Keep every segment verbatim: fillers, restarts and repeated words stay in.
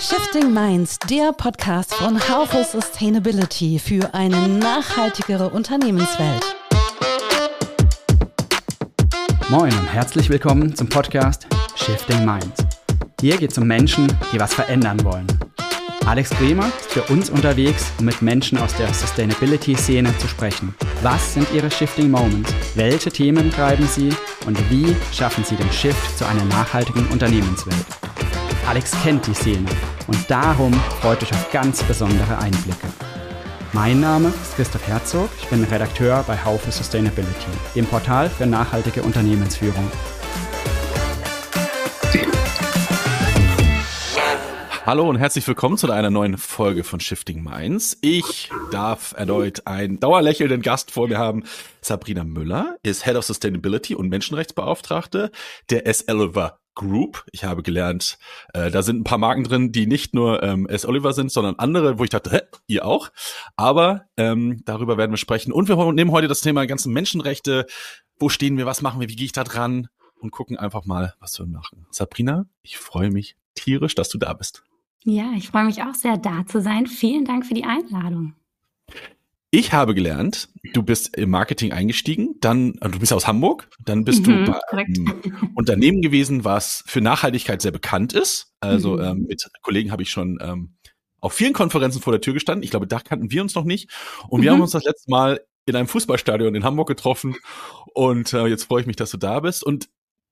Shifting Minds, der Podcast von Haufe Sustainability für eine nachhaltigere Unternehmenswelt. Moin und herzlich willkommen zum Podcast Shifting Minds. Hier geht es um Menschen, die was verändern wollen. Alex Bremer ist für uns unterwegs, um mit Menschen aus der Sustainability-Szene zu sprechen. Was sind ihre Shifting Moments? Welche Themen treiben sie? Und wie schaffen sie den Shift zu einer nachhaltigen Unternehmenswelt? Alex kennt die Szene und darum freut euch auf ganz besondere Einblicke. Mein Name ist Christoph Herzog, ich bin Redakteur bei Haufe Sustainability, dem Portal für nachhaltige Unternehmensführung. Hallo und herzlich willkommen zu einer neuen Folge von Shifting Minds. Ich darf erneut einen dauerlächelnden Gast vor mir haben. Sabrina Müller ist Head of Sustainability und Menschenrechtsbeauftragte der S. Oliver Group. Ich habe gelernt, äh, da sind ein paar Marken drin, die nicht nur ähm, S. Oliver sind, sondern andere, wo ich dachte, hä, ihr auch? Aber ähm, darüber werden wir sprechen. Und wir nehmen heute das Thema ganzen Menschenrechte. Wo stehen wir, was machen wir, wie gehe ich da dran? Und gucken einfach mal, was wir machen. Sabrina, ich freue mich tierisch, dass du da bist. Ja, ich freue mich auch sehr, da zu sein. Vielen Dank für die Einladung. Ich habe gelernt, du bist im Marketing eingestiegen, dann, du bist aus Hamburg, dann bist mhm, du bei einem Unternehmen gewesen, was für Nachhaltigkeit sehr bekannt ist. Also mhm. ähm, mit Kollegen habe ich schon ähm, auf vielen Konferenzen vor der Tür gestanden. Ich glaube, da kannten wir uns noch nicht. Und wir mhm. haben uns das letzte Mal in einem Fußballstadion in Hamburg getroffen. Und äh, jetzt freue ich mich, dass du da bist. Und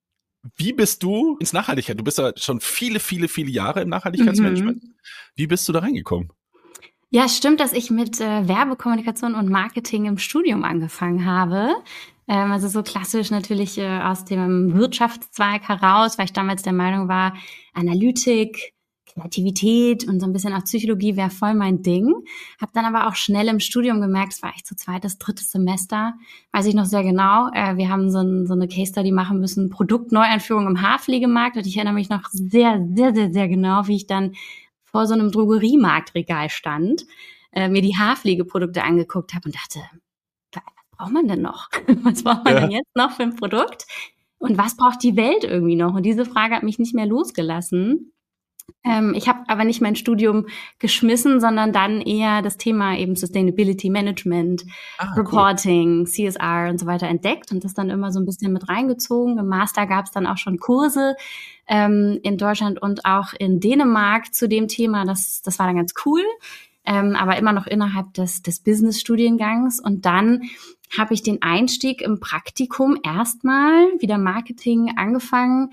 wie bist du ins Nachhaltigkeit? Du bist ja schon viele, viele, viele Jahre im Nachhaltigkeitsmanagement. Mhm. Wie bist du da reingekommen? Ja, stimmt, dass ich mit äh, Werbekommunikation und Marketing im Studium angefangen habe. Ähm, also so klassisch natürlich äh, aus dem Wirtschaftszweig heraus, weil ich damals der Meinung war, Analytik, Kreativität und so ein bisschen auch Psychologie wäre voll mein Ding. Habe dann aber auch schnell im Studium gemerkt, es war echt so zweites, drittes Semester, weiß ich noch sehr genau. Äh, wir haben so, ein, so eine Case Study machen müssen, Produktneueinführung im Haarpflegemarkt. Und ich erinnere mich noch sehr, sehr, sehr, sehr genau, wie ich dann vor so einem Drogeriemarktregal stand, äh, mir die Haarpflegeprodukte angeguckt habe und dachte, was braucht man denn noch? Was braucht man ja. denn jetzt noch für ein Produkt? Und was braucht die Welt irgendwie noch? Und diese Frage hat mich nicht mehr losgelassen. Ähm, ich habe aber nicht mein Studium geschmissen, sondern dann eher das Thema eben Sustainability Management, ah, Reporting, cool. C S R und so weiter entdeckt und das dann immer so ein bisschen mit reingezogen. Im Master gab es dann auch schon Kurse ähm, in Deutschland und auch in Dänemark zu dem Thema. Das, das war dann ganz cool, ähm, aber immer noch innerhalb des, des Business-Studiengangs. Und dann habe ich den Einstieg im Praktikum erstmal wieder Marketing angefangen,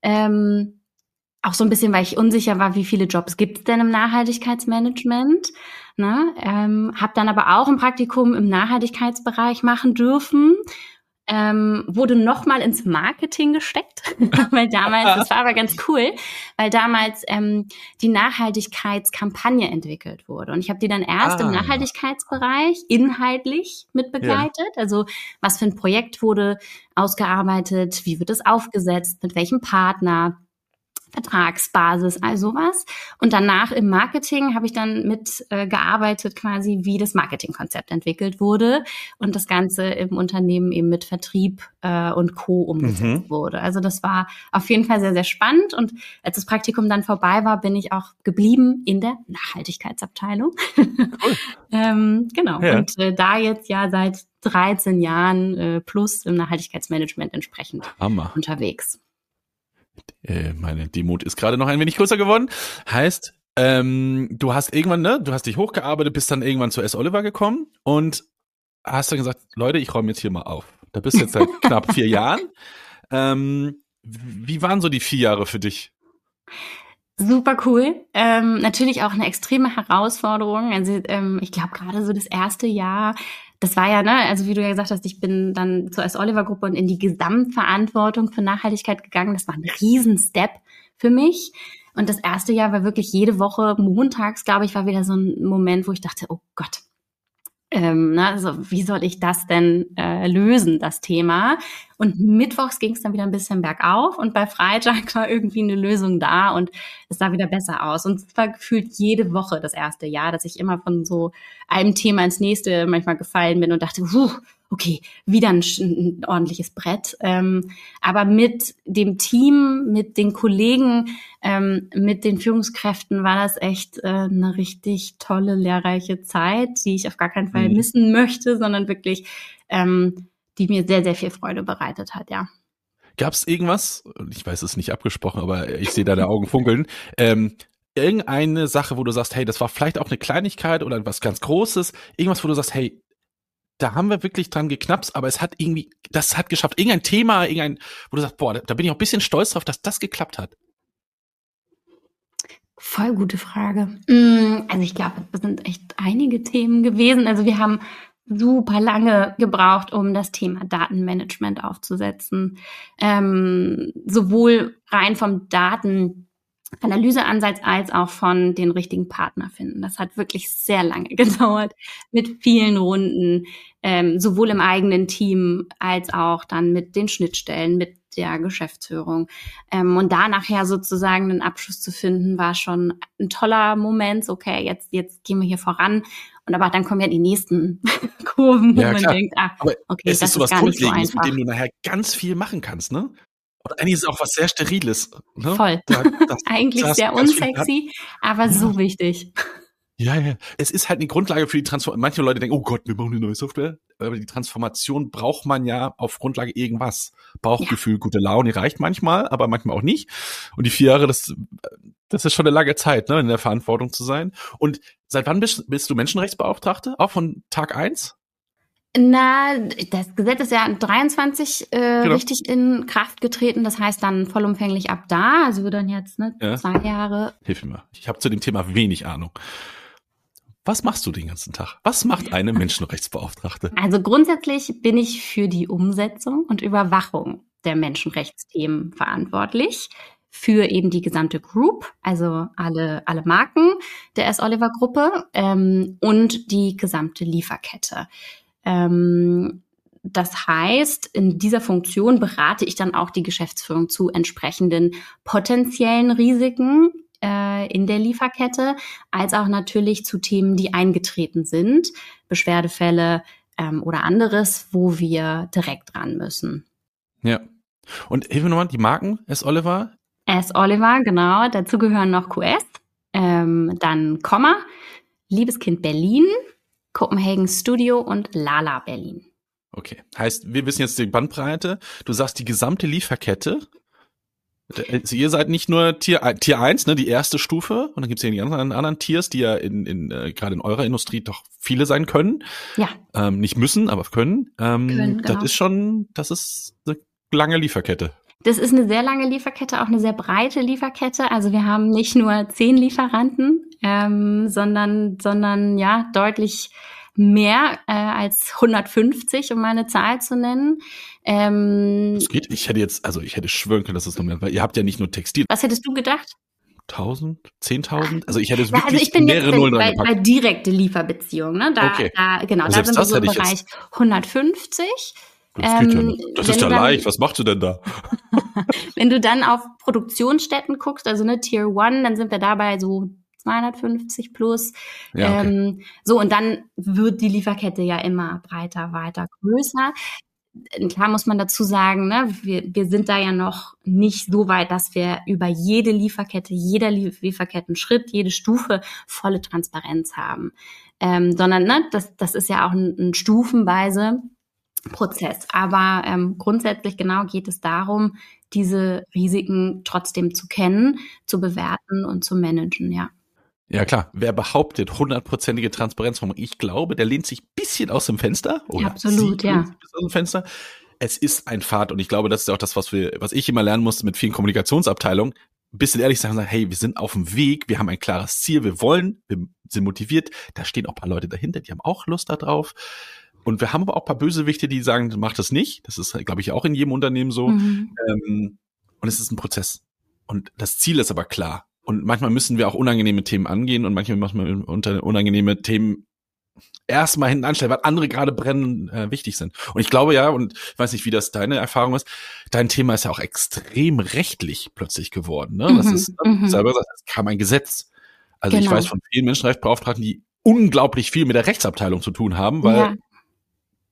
ähm, auch so ein bisschen, weil ich unsicher war, wie viele Jobs gibt es denn im Nachhaltigkeitsmanagement. Ne? Ähm, habe dann aber auch ein Praktikum im Nachhaltigkeitsbereich machen dürfen. Ähm, wurde nochmal ins Marketing gesteckt, weil damals, das war aber ganz cool, weil damals ähm, die Nachhaltigkeitskampagne entwickelt wurde. Und ich habe die dann erst ah. im Nachhaltigkeitsbereich inhaltlich mit begleitet. Ja. Also was für ein Projekt wurde ausgearbeitet, wie wird es aufgesetzt, mit welchem Partner, Vertragsbasis, all sowas. Und danach im Marketing habe ich dann mit äh, gearbeitet, quasi wie das Marketingkonzept entwickelt wurde und das Ganze im Unternehmen eben mit Vertrieb äh, und Co. umgesetzt mhm. wurde. Also das war auf jeden Fall sehr, sehr spannend. Und als das Praktikum dann vorbei war, bin ich auch geblieben in der Nachhaltigkeitsabteilung. Cool. ähm, genau. Ja. Und äh, da jetzt ja seit dreizehn Jahren äh, plus im Nachhaltigkeitsmanagement entsprechend Hammer. unterwegs. Äh, meine Demut ist gerade noch ein wenig größer geworden. Heißt, ähm, du hast irgendwann, ne, du hast dich hochgearbeitet, bist dann irgendwann zu S. Oliver gekommen und hast dann gesagt, Leute, ich räume jetzt hier mal auf. Da bist du jetzt seit knapp vier Jahren. Ähm, wie waren so die vier Jahre für dich? Super cool. Ähm, natürlich auch eine extreme Herausforderung. Also ähm, ich glaube gerade so das erste Jahr, das war ja, ne, also wie du ja gesagt hast, ich bin dann zur S. Oliver Gruppe und in die Gesamtverantwortung für Nachhaltigkeit gegangen. Das war ein Riesen-Step für mich. Und das erste Jahr war wirklich jede Woche montags, glaube ich, war wieder so ein Moment, wo ich dachte, oh Gott, ähm, ne, also wie soll ich das denn äh, lösen, das Thema? Und mittwochs ging es dann wieder ein bisschen bergauf und bei Freitag war irgendwie eine Lösung da und es sah wieder besser aus. Und es war gefühlt jede Woche das erste Jahr, dass ich immer von so einem Thema ins nächste manchmal gefallen bin und dachte, puh, okay, wieder ein, ein ordentliches Brett. Ähm, aber mit dem Team, mit den Kollegen, ähm, mit den Führungskräften war das echt äh, eine richtig tolle, lehrreiche Zeit, die ich auf gar keinen Fall Mhm. missen möchte, sondern wirklich, ähm, die mir sehr, sehr viel Freude bereitet hat, ja. Gab es irgendwas, ich weiß, es ist nicht abgesprochen, aber ich sehe deine Augen funkeln, ähm, irgendeine Sache, wo du sagst, hey, das war vielleicht auch eine Kleinigkeit oder was ganz Großes, irgendwas, wo du sagst, hey, da haben wir wirklich dran geknapst, aber es hat irgendwie, das hat geschafft, irgendein Thema, irgendein, wo du sagst, boah, da bin ich auch ein bisschen stolz drauf, dass das geklappt hat. Voll gute Frage. Also ich glaube, das sind echt einige Themen gewesen. Also wir haben super lange gebraucht, um das Thema Datenmanagement aufzusetzen. Ähm, sowohl rein vom Datenanalyseansatz als auch von den richtigen Partner finden. Das hat wirklich sehr lange gedauert, mit vielen Runden, ähm, sowohl im eigenen Team als auch dann mit den Schnittstellen, mit der Geschäftsführung. Ähm, und da nachher sozusagen einen Abschluss zu finden, war schon ein toller Moment. So, okay, jetzt, jetzt gehen wir hier voran. Und aber dann kommen ja die nächsten Kurven, wo Ja, man klar. denkt, ah, Aber okay, es das ist sowas ist gar nicht so Grundlegendes, mit einfach. dem du nachher ganz viel machen kannst, ne? Und eigentlich ist es auch was sehr Steriles. Ne? Voll. Da, das, Eigentlich das sehr ganz viel- unsexy, aber Ja. so wichtig. Ja, ja. Es ist halt eine Grundlage für die Transformation. Manche Leute denken, oh Gott, wir brauchen eine neue Software. Aber die Transformation braucht man ja auf Grundlage irgendwas. Bauchgefühl, gute Laune reicht manchmal, aber manchmal auch nicht. Und die vier Jahre, das, das ist schon eine lange Zeit, ne, in der Verantwortung zu sein. Und seit wann bist, bist du Menschenrechtsbeauftragte? Auch von Tag eins? Na, das Gesetz ist ja dreiundzwanzig äh, Genau. richtig in Kraft getreten. Das heißt dann vollumfänglich ab da. Also wir dann jetzt ne, Ja. zwei Jahre. Hilf mir mal. Ich habe zu dem Thema wenig Ahnung. Was machst du den ganzen Tag? Was macht eine Menschenrechtsbeauftragte? Also grundsätzlich bin ich für die Umsetzung und Überwachung der Menschenrechtsthemen verantwortlich. Für eben die gesamte Group, also alle, alle Marken der S. Oliver Gruppe ähm, und die gesamte Lieferkette. Ähm, das heißt, in dieser Funktion berate ich dann auch die Geschäftsführung zu entsprechenden potenziellen Risiken äh, in der Lieferkette, als auch natürlich zu Themen, die eingetreten sind, Beschwerdefälle ähm, oder anderes, wo wir direkt ran müssen. Ja. Und hilf mir nochmal, die Marken, S. Oliver? S. Oliver, genau. Dazu gehören noch Q S, ähm, dann Komma, Liebeskind Berlin, Copenhagen Studio und Lala Berlin. Okay. Heißt, wir wissen jetzt die Bandbreite. Du sagst die gesamte Lieferkette. Also ihr seid nicht nur Tier, Tier eins, ne, die erste Stufe, und dann gibt es ja die anderen, anderen Tiers, die ja in, in äh, gerade in eurer Industrie doch viele sein können. Ja. Ähm, nicht müssen, aber können. Ähm, Können, genau. Das ist schon, das ist eine lange Lieferkette. Das ist eine sehr lange Lieferkette, auch eine sehr breite Lieferkette. Also wir haben nicht nur zehn Lieferanten, ähm, sondern, sondern ja deutlich mehr äh, als hundertfünfzig, um mal eine Zahl zu nennen. Ähm, Das geht. Ich hätte jetzt, also ich hätte schwören können, dass es noch mehr, weil ihr habt ja nicht nur Textil. was hättest du gedacht? tausend, zehntausend? Also ich hätte Ja, wirklich also ich bin mehrere jetzt Nullen bei, dran bei gepackt. direkte Lieferbeziehungen. Ne? Da, Okay. da, genau, Aber da selbst sind wir das so im hätte ich Bereich jetzt- hundertfünfzig. Das geht ja ähm, nicht. Das wenn ist du ja dann- leicht. Was machst du denn da? Wenn du dann auf Produktionsstätten guckst, also ne Tier One, dann sind wir dabei so zweihundertfünfzig plus. Ja, okay. ähm, so, und dann wird die Lieferkette ja immer breiter, weiter, größer. Klar muss man dazu sagen, ne, wir, wir sind da ja noch nicht so weit, dass wir über jede Lieferkette, jeder Lieferkettenschritt, jede Stufe volle Transparenz haben. Ähm, sondern ne, das, das ist ja auch ein, ein stufenweise Prozess. Aber ähm, grundsätzlich genau geht es darum, diese Risiken trotzdem zu kennen, zu bewerten und zu managen, ja. Ja, klar. Wer behauptet hundertprozentige Transparenz, ich glaube, der lehnt sich ein bisschen aus dem Fenster. Oder Absolut, sie ja. lehnt sich aus dem Fenster. Es ist ein Pfad, und ich glaube, das ist auch das, was wir, was ich immer lernen musste mit vielen Kommunikationsabteilungen. Ein bisschen ehrlich sagen, sagen, hey, wir sind auf dem Weg, wir haben ein klares Ziel, wir wollen, wir sind motiviert, da stehen auch ein paar Leute dahinter, die haben auch Lust da drauf. Und wir haben aber auch ein paar Bösewichte, die sagen, mach das nicht. Das ist, glaube ich, auch in jedem Unternehmen so. Mhm. Ähm, und es ist ein Prozess. Und das Ziel ist aber klar. Und manchmal müssen wir auch unangenehme Themen angehen und manchmal müssen wir unter unangenehme Themen erstmal hinten anstellen, weil andere gerade brennen äh, wichtig sind. Und ich glaube ja, und ich weiß nicht, wie das deine Erfahrung ist, dein Thema ist ja auch extrem rechtlich plötzlich geworden. Ne? Das Mhm, ist, mhm. selber gesagt, es kam ein Gesetz. Also ich Genau. weiß von vielen Menschenrechtsbeauftragten, die unglaublich viel mit der Rechtsabteilung zu tun haben, weil Ja.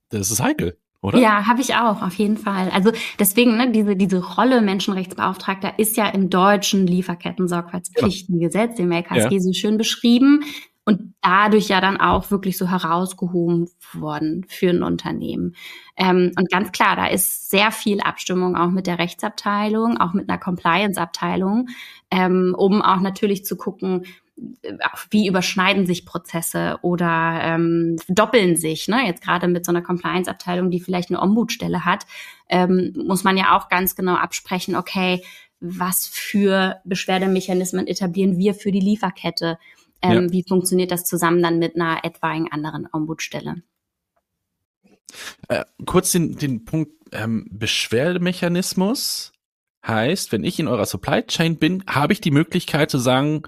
das ist heikel, oder? Ja, habe ich auch, auf jeden Fall. Also deswegen, ne, diese, diese Rolle Menschenrechtsbeauftragter ist ja im deutschen Lieferketten-Sorgfaltspflichtengesetz, dem L K S G, Ja. so schön beschrieben und dadurch ja dann auch wirklich so herausgehoben worden für ein Unternehmen. Ähm, und ganz klar, da ist sehr viel Abstimmung auch mit der Rechtsabteilung, auch mit einer Compliance-Abteilung, ähm, um auch natürlich zu gucken, wie überschneiden sich Prozesse oder ähm, doppeln sich, ne? Jetzt gerade mit so einer Compliance-Abteilung, die vielleicht eine Ombudsstelle hat, ähm, muss man ja auch ganz genau absprechen, okay, was für Beschwerdemechanismen etablieren wir für die Lieferkette? Ähm, Ja. Wie funktioniert das zusammen dann mit einer etwaigen anderen Ombudsstelle? Äh, kurz den, den Punkt ähm, Beschwerdemechanismus heißt, wenn ich in eurer Supply Chain bin, habe ich die Möglichkeit zu sagen,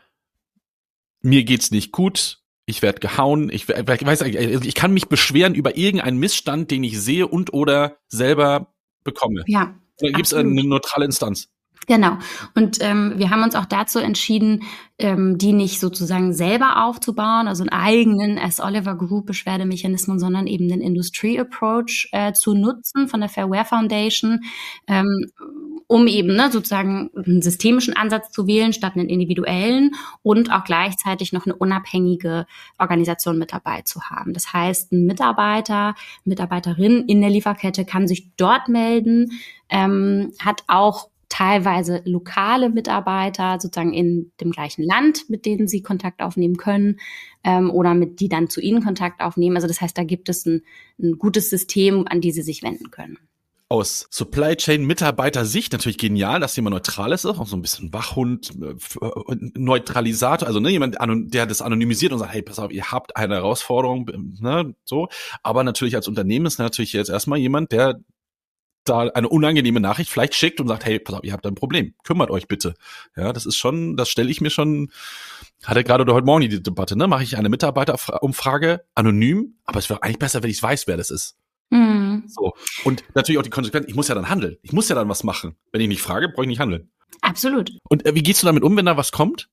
mir geht's nicht gut, ich werde gehauen, ich, ich weiß ich kann mich beschweren über irgendeinen Missstand, den ich sehe und oder selber bekomme. Ja, Da gibt's absolut. eine neutrale Instanz. Genau. Und ähm, wir haben uns auch dazu entschieden, ähm, die nicht sozusagen selber aufzubauen, also einen eigenen S. Oliver Group Beschwerdemechanismus, sondern eben den Industry Approach äh, zu nutzen von der Fairware Foundation, ähm, um eben ne, sozusagen einen systemischen Ansatz zu wählen statt einen individuellen und auch gleichzeitig noch eine unabhängige Organisation mit dabei zu haben. Das heißt, ein Mitarbeiter, Mitarbeiterin in der Lieferkette kann sich dort melden, ähm, hat auch teilweise lokale Mitarbeiter sozusagen in dem gleichen Land, mit denen sie Kontakt aufnehmen können ähm, oder mit die dann zu ihnen Kontakt aufnehmen. Also das heißt, da gibt es ein, ein gutes System, an die sie sich wenden können. Aus Supply Chain Mitarbeiter-Sicht natürlich genial, dass jemand Neutrales ist, auch so ein bisschen Wachhund, äh, Neutralisator, also ne, jemand, der das anonymisiert und sagt, hey, pass auf, ihr habt eine Herausforderung, ne, so. Aber natürlich als Unternehmen ist natürlich jetzt erstmal jemand, der da eine unangenehme Nachricht vielleicht schickt und sagt, hey, pass auf, ihr habt ein Problem, kümmert euch bitte. Ja, das ist schon, das stelle ich mir schon, hatte gerade heute Morgen die Debatte, ne, mache ich eine Mitarbeiterumfrage anonym, aber es wäre eigentlich besser, wenn ich weiß, wer das ist. Mhm. So. Und natürlich auch die Konsequenz, ich muss ja dann handeln. Ich muss ja dann was machen. Wenn ich nicht frage, brauche ich nicht handeln. Absolut. Und äh, wie gehst du damit um, wenn da was kommt?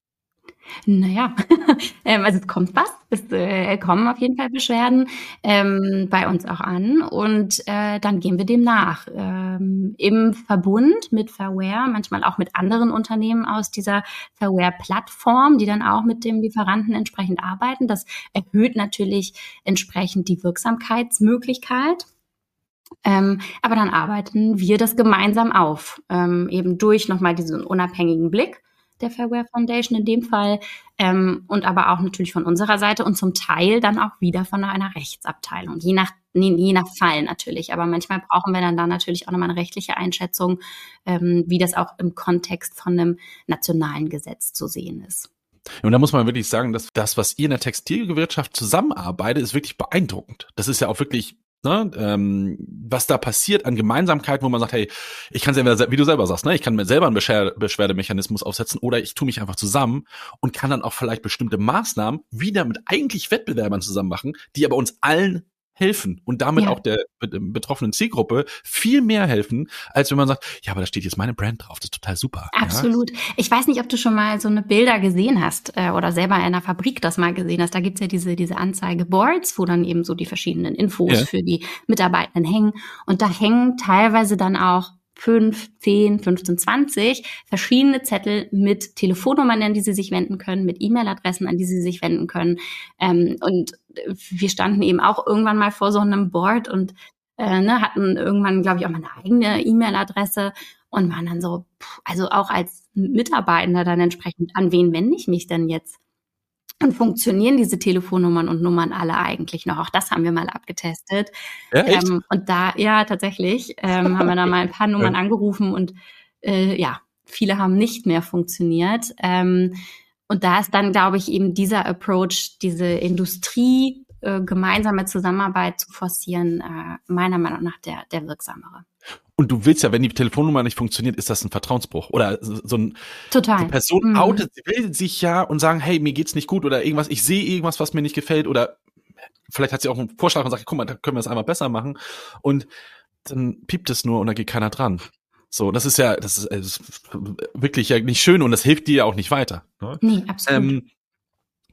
Naja, ähm, also es kommt was, es äh, kommen auf jeden Fall Beschwerden ähm, bei uns auch an und äh, dann gehen wir dem nach. Ähm, im Verbund mit Fairware, manchmal auch mit anderen Unternehmen aus dieser Fairware-Plattform, die dann auch mit dem Lieferanten entsprechend arbeiten. Das erhöht natürlich entsprechend die Wirksamkeitsmöglichkeit. Ähm, aber dann arbeiten wir das gemeinsam auf, ähm, eben durch nochmal diesen unabhängigen Blick der Fairware Foundation in dem Fall ähm, und aber auch natürlich von unserer Seite und zum Teil dann auch wieder von einer Rechtsabteilung, je nach, nee, je nach Fall natürlich. Aber manchmal brauchen wir dann da natürlich auch nochmal eine rechtliche Einschätzung, ähm, wie das auch im Kontext von einem nationalen Gesetz zu sehen ist. Und da muss man wirklich sagen, dass das, was ihr in der Textilwirtschaft zusammenarbeitet, ist wirklich beeindruckend. Das ist ja auch wirklich, ne, ähm, was da passiert an Gemeinsamkeiten, wo man sagt, hey, ich kann selber, wie du selber sagst, ne, ich kann mir selber einen Beschwer- Beschwerdemechanismus aufsetzen oder ich tue mich einfach zusammen und kann dann auch vielleicht bestimmte Maßnahmen wieder mit eigentlich Wettbewerbern zusammen machen, die aber uns allen helfen und damit Ja. auch der betroffenen Zielgruppe viel mehr helfen, als wenn man sagt, ja, aber da steht jetzt meine Brand drauf, das ist total super. Absolut. Ja? Ich weiß nicht, ob du schon mal so eine Bilder gesehen hast äh, oder selber in einer Fabrik das mal gesehen hast. Da gibt's ja diese diese Anzeigeboards, wo dann eben so die verschiedenen Infos Ja. für die Mitarbeitenden hängen. Und da hängen teilweise dann auch fünf, zehn, fünfzehn, zwanzig verschiedene Zettel mit Telefonnummern, an die sie sich wenden können, mit E-Mail-Adressen, an die sie sich wenden können. Ähm, und wir standen eben auch irgendwann mal vor so einem Board und äh, ne, hatten irgendwann, glaube ich, auch mal eine eigene E-Mail-Adresse und waren dann so, pff, also auch als Mitarbeitender dann entsprechend, an wen wende ich mich denn jetzt? Und funktionieren diese Telefonnummern und Nummern alle eigentlich noch? Auch das haben wir mal abgetestet. Ja, echt? Ähm, und da, ja, tatsächlich, ähm, haben wir da mal ein paar Nummern angerufen und äh, ja, viele haben nicht mehr funktioniert. Ähm, und da ist dann, glaube ich, eben dieser Approach, diese Industrie, äh, gemeinsame Zusammenarbeit zu forcieren, äh, meiner Meinung nach der, der wirksamere. Und du willst ja, wenn die Telefonnummer nicht funktioniert, ist das ein Vertrauensbruch oder so ein, Total. die Person Mhm. outet, will sich ja und sagen, hey, mir geht's nicht gut oder irgendwas, ich sehe irgendwas, was mir nicht gefällt oder vielleicht hat sie auch einen Vorschlag und sagt, guck mal, da können wir es einmal besser machen und dann piept es nur und da geht keiner dran. So, das ist ja, das ist, das ist wirklich ja nicht schön und das hilft dir ja auch nicht weiter. Ne? Nee, absolut. Ähm,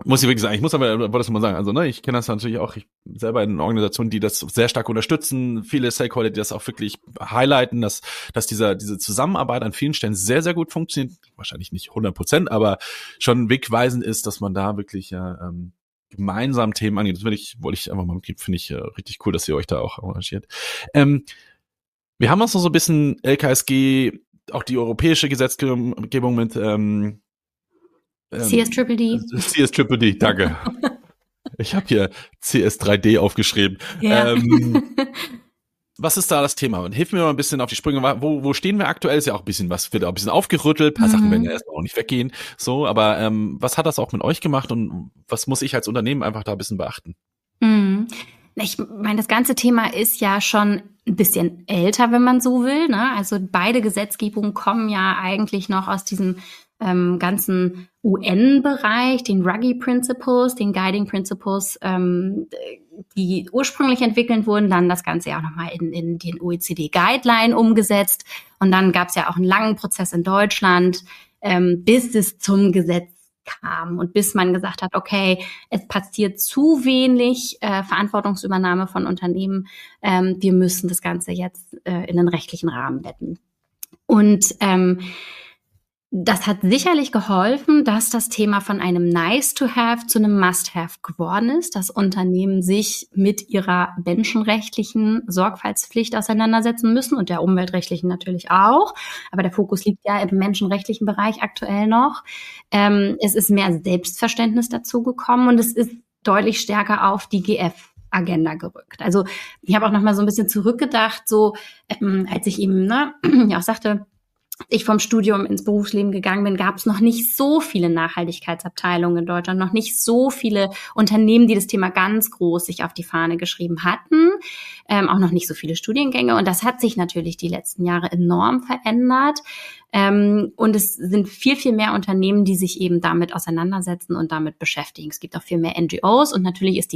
Muss ich wirklich sagen, ich muss aber, wollte das mal sagen, also ne, ich kenne das natürlich auch, ich selber in Organisationen, die das sehr stark unterstützen, viele Stakeholder, die das auch wirklich highlighten, dass dass dieser diese Zusammenarbeit an vielen Stellen sehr, sehr gut funktioniert, wahrscheinlich nicht hundert Prozent, aber schon wegweisend ist, dass man da wirklich ja ähm, gemeinsam Themen angeht. Das will ich, wollte ich einfach mal mitgeben, finde ich äh, richtig cool, dass ihr euch da auch engagiert. Ähm, wir haben uns noch so ein bisschen L K S G, auch die europäische Gesetzgebung mit ähm, C S D D. C S D D, danke. Ich habe hier C S drei D aufgeschrieben. Ja. Ähm, was ist da das Thema? Und hilf mir mal ein bisschen auf die Sprünge. Wo, wo stehen wir aktuell? Ist ja auch ein bisschen was, wird auch ein bisschen aufgerüttelt. Ein paar mhm. Sachen werden ja erstmal auch nicht weggehen. So, aber ähm, was hat das auch mit euch gemacht und was muss ich als Unternehmen einfach da ein bisschen beachten? Mhm. Ich meine, das ganze Thema ist ja schon ein bisschen älter, wenn man so will, ne? Also beide Gesetzgebungen kommen ja eigentlich noch aus diesem ähm, ganzen U N-Bereich, den Ruggie Principles, den Guiding Principles, ähm, die ursprünglich entwickelt wurden, dann das Ganze ja auch nochmal in, in den O E C D-Guideline umgesetzt. Und dann gab es ja auch einen langen Prozess in Deutschland, ähm, bis es zum Gesetz kam und bis man gesagt hat, okay, es passiert zu wenig äh, Verantwortungsübernahme von Unternehmen. Ähm, wir müssen das Ganze jetzt äh, in den rechtlichen Rahmen betten. Und ähm, das hat sicherlich geholfen, dass das Thema von einem Nice-to-have zu einem Must-have geworden ist, dass Unternehmen sich mit ihrer menschenrechtlichen Sorgfaltspflicht auseinandersetzen müssen und der umweltrechtlichen natürlich auch. Aber der Fokus liegt ja im menschenrechtlichen Bereich aktuell noch. Ähm, es ist mehr Selbstverständnis dazu gekommen und es ist deutlich stärker auf die G F-Agenda gerückt. Also ich habe auch noch mal so ein bisschen zurückgedacht, so ähm, als ich eben ne, ja auch sagte, ich vom Studium ins Berufsleben gegangen bin, gab es noch nicht so viele Nachhaltigkeitsabteilungen in Deutschland, noch nicht so viele Unternehmen, die das Thema ganz groß sich auf die Fahne geschrieben hatten, ähm, auch noch nicht so viele Studiengänge. Und das hat sich natürlich die letzten Jahre enorm verändert. Ähm, und es sind viel, viel mehr Unternehmen, die sich eben damit auseinandersetzen und damit beschäftigen. Es gibt auch viel mehr N G Os und natürlich ist die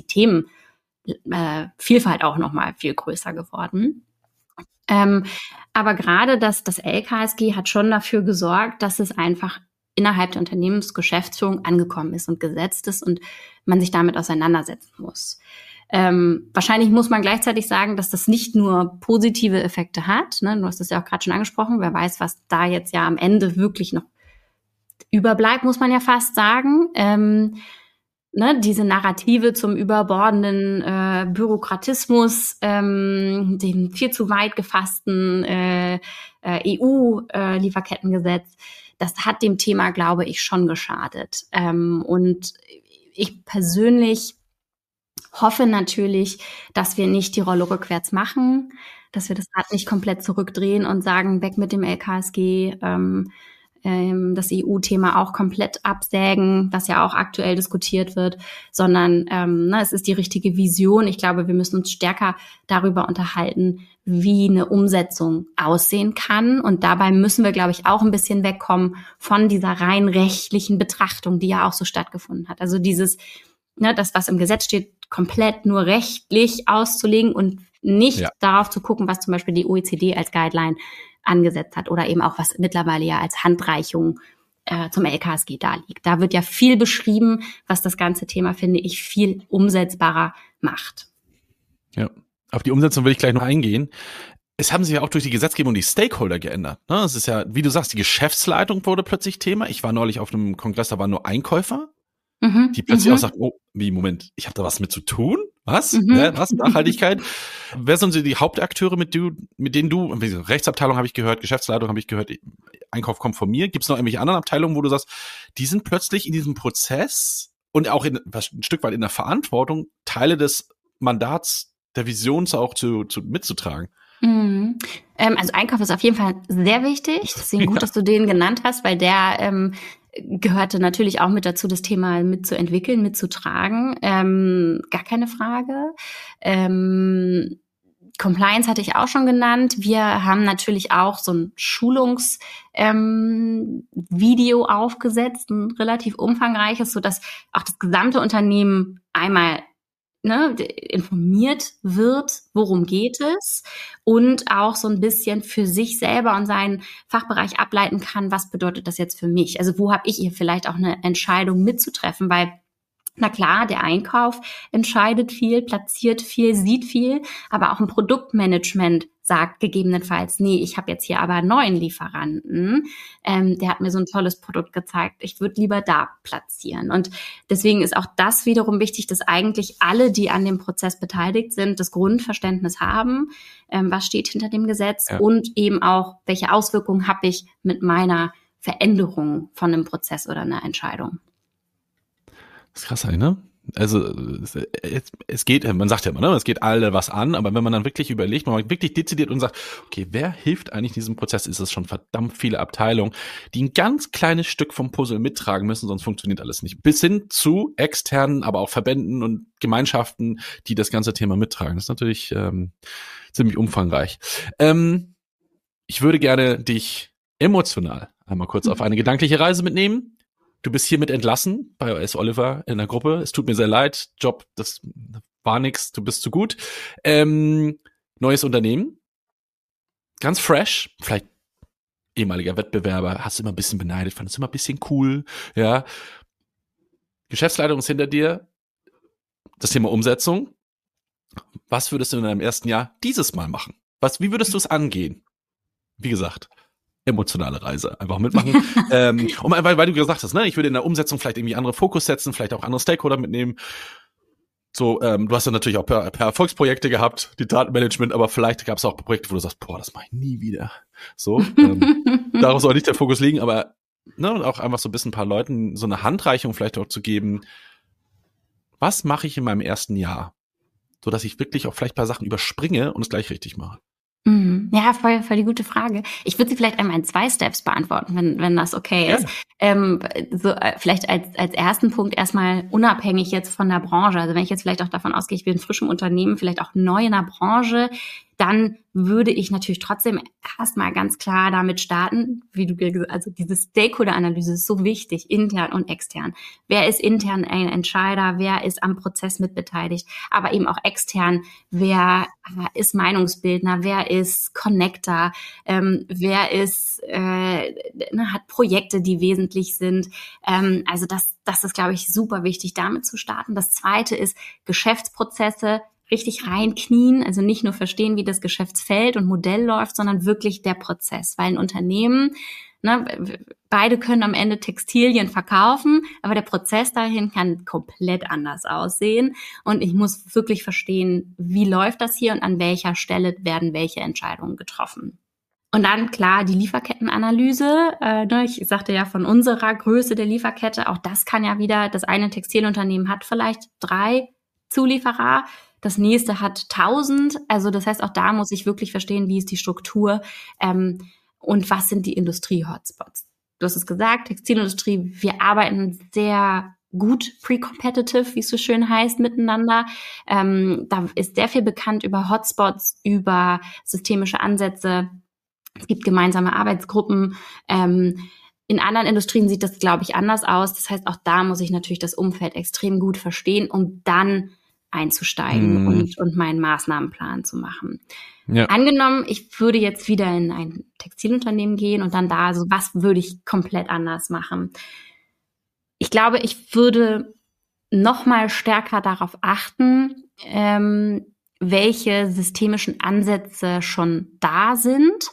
Themenvielfalt äh, auch noch mal viel größer geworden. Ähm, aber gerade das, das L K S G hat schon dafür gesorgt, dass es einfach innerhalb der Unternehmensgeschäftsführung angekommen ist und gesetzt ist und man sich damit auseinandersetzen muss. Ähm, wahrscheinlich muss man gleichzeitig sagen, dass das nicht nur positive Effekte hat. Ne? Du hast das ja auch gerade schon angesprochen. Wer weiß, was da jetzt ja am Ende wirklich noch überbleibt, muss man ja fast sagen. Ähm, Ne, diese Narrative zum überbordenden äh, Bürokratismus, ähm, dem viel zu weit gefassten äh, äh, E U-Lieferkettengesetz, äh, das hat dem Thema, glaube ich, schon geschadet. Ähm, und ich persönlich hoffe natürlich, dass wir nicht die Rolle rückwärts machen, dass wir das Rad nicht komplett zurückdrehen und sagen, weg mit dem L K S G, ähm, das E U-Thema auch komplett absägen, was ja auch aktuell diskutiert wird, sondern ähm, ne, es ist die richtige Vision. Ich glaube, wir müssen uns stärker darüber unterhalten, wie eine Umsetzung aussehen kann. Und dabei müssen wir, glaube ich, auch ein bisschen wegkommen von dieser rein rechtlichen Betrachtung, die ja auch so stattgefunden hat. Also dieses, ne, das, was im Gesetz steht, komplett nur rechtlich auszulegen und nicht ja. darauf zu gucken, was zum Beispiel die O E C D als Guideline angesetzt hat oder eben auch was mittlerweile ja als Handreichung äh, zum L K S G da liegt. Da wird ja viel beschrieben, was das ganze Thema, finde ich, viel umsetzbarer macht. Ja, auf die Umsetzung will ich gleich noch eingehen. Es haben sich ja auch durch die Gesetzgebung die Stakeholder geändert. Ne? Es ist ja, wie du sagst, die Geschäftsleitung wurde plötzlich Thema. Ich war neulich auf einem Kongress, da waren nur Einkäufer, mhm, die plötzlich mhm. auch sagten, oh, wie, Moment, ich habe da was mit zu tun? Was? Mhm. Ne? Was? Nachhaltigkeit? Wer sind so die Hauptakteure, mit, du, mit denen du, Rechtsabteilung habe ich gehört, Geschäftsleitung habe ich gehört, Einkauf kommt von mir. Gibt es noch irgendwelche anderen Abteilungen, wo du sagst, die sind plötzlich in diesem Prozess und auch in, was, ein Stück weit in der Verantwortung, Teile des Mandats, der Vision auch zu, zu mitzutragen? Mhm. Ähm, also Einkauf ist auf jeden Fall sehr wichtig. Deswegen gut, ja. dass du den genannt hast, weil der ähm, gehörte natürlich auch mit dazu, das Thema mitzuentwickeln, mitzutragen. Ähm, gar keine Frage. Ähm, Compliance hatte ich auch schon genannt. Wir haben natürlich auch so ein Schulungsvideo ähm, aufgesetzt, ein relativ umfangreiches, sodass auch das gesamte Unternehmen einmal ne, informiert wird, worum geht es und auch so ein bisschen für sich selber und seinen Fachbereich ableiten kann, was bedeutet das jetzt für mich? Also wo habe ich hier vielleicht auch eine Entscheidung mitzutreffen, weil Na klar, der Einkauf entscheidet viel, platziert viel, sieht viel, aber auch ein Produktmanagement sagt gegebenenfalls, nee, ich habe jetzt hier aber einen neuen Lieferanten, ähm, der hat mir so ein tolles Produkt gezeigt, ich würde lieber da platzieren. Und deswegen ist auch das wiederum wichtig, dass eigentlich alle, die an dem Prozess beteiligt sind, das Grundverständnis haben, ähm, was steht hinter dem Gesetz ja. und eben auch, welche Auswirkungen habe ich mit meiner Veränderung von einem Prozess oder einer Entscheidung. Das ist krass, ne? Also es, es geht, man sagt ja immer, ne, es geht alle was an, aber wenn man dann wirklich überlegt, man wirklich dezidiert und sagt, okay, wer hilft eigentlich diesem Prozess, ist es schon verdammt viele Abteilungen, die ein ganz kleines Stück vom Puzzle mittragen müssen, sonst funktioniert alles nicht. Bis hin zu externen, aber auch Verbänden und Gemeinschaften, die das ganze Thema mittragen. Das ist natürlich ähm, ziemlich umfangreich. Ähm, ich würde gerne dich emotional einmal kurz auf eine gedankliche Reise mitnehmen. Du bist hiermit entlassen bei O S Oliver in der Gruppe. Es tut mir sehr leid. Job, das war nix. Du bist zu gut. Ähm, neues Unternehmen. Ganz fresh. Vielleicht ehemaliger Wettbewerber. Hast du immer ein bisschen beneidet. Fandest du immer ein bisschen cool. Ja. Geschäftsleitung ist hinter dir. Das Thema Umsetzung. Was würdest du in deinem ersten Jahr dieses Mal machen? Was, wie würdest du es angehen? Wie gesagt, emotionale Reise, einfach mitmachen. ähm, und weil, weil du gesagt hast, ne, ich würde in der Umsetzung vielleicht irgendwie andere Fokus setzen, vielleicht auch andere Stakeholder mitnehmen. So, ähm, du hast ja natürlich auch per, per Erfolgsprojekte gehabt, die Datenmanagement, aber vielleicht gab es auch Projekte, wo du sagst, boah, das mache ich nie wieder. So, ähm, darauf soll nicht der Fokus liegen, aber ne, und auch einfach so ein bisschen ein paar Leuten so eine Handreichung vielleicht auch zu geben. Was mache ich in meinem ersten Jahr, so dass ich wirklich auch vielleicht ein paar Sachen überspringe und es gleich richtig mache? Ja, voll, voll die gute Frage. Ich würde sie vielleicht einmal in zwei Steps beantworten, wenn, wenn das okay ist. Ja. Ähm, so, äh, vielleicht als, als ersten Punkt erstmal unabhängig jetzt von der Branche. Also wenn ich jetzt vielleicht auch davon ausgehe, ich bin frisch im Unternehmen, vielleicht auch neu in der Branche, dann würde ich natürlich trotzdem erstmal ganz klar damit starten, wie du gesagt hast, also diese Stakeholder-Analyse ist so wichtig, intern und extern. Wer ist intern ein Entscheider, wer ist am Prozess mitbeteiligt, aber eben auch extern, wer ist Meinungsbildner, wer ist Connector, ähm, wer ist, äh, hat Projekte, die wesentlich sind. Ähm, also das, das ist, glaube ich, super wichtig, damit zu starten. Das Zweite ist Geschäftsprozesse richtig reinknien, also nicht nur verstehen, wie das Geschäftsfeld und Modell läuft, sondern wirklich der Prozess, weil ein Unternehmen, ne, beide können am Ende Textilien verkaufen, aber der Prozess dahin kann komplett anders aussehen und ich muss wirklich verstehen, wie läuft das hier und an welcher Stelle werden welche Entscheidungen getroffen. Und dann, klar, die Lieferkettenanalyse. Äh, ich sagte ja von unserer Größe der Lieferkette, auch das kann ja wieder, das eine Textilunternehmen hat vielleicht drei Zulieferer, das nächste hat tausend. Also das heißt, auch da muss ich wirklich verstehen, wie ist die Struktur ähm, und was sind die Industrie-Hotspots. Du hast es gesagt, Textilindustrie, wir arbeiten sehr gut pre-competitive, wie es so schön heißt, miteinander. Ähm, da ist sehr viel bekannt über Hotspots, über systemische Ansätze. Es gibt gemeinsame Arbeitsgruppen. Ähm, in anderen Industrien sieht das, glaube ich, anders aus. Das heißt, auch da muss ich natürlich das Umfeld extrem gut verstehen, um dann einzusteigen mm. und, und meinen Maßnahmenplan zu machen. Ja. Angenommen, ich würde jetzt wieder in ein Textilunternehmen gehen und dann da, so was würde ich komplett anders machen? Ich glaube, ich würde noch mal stärker darauf achten, ähm, welche systemischen Ansätze schon da sind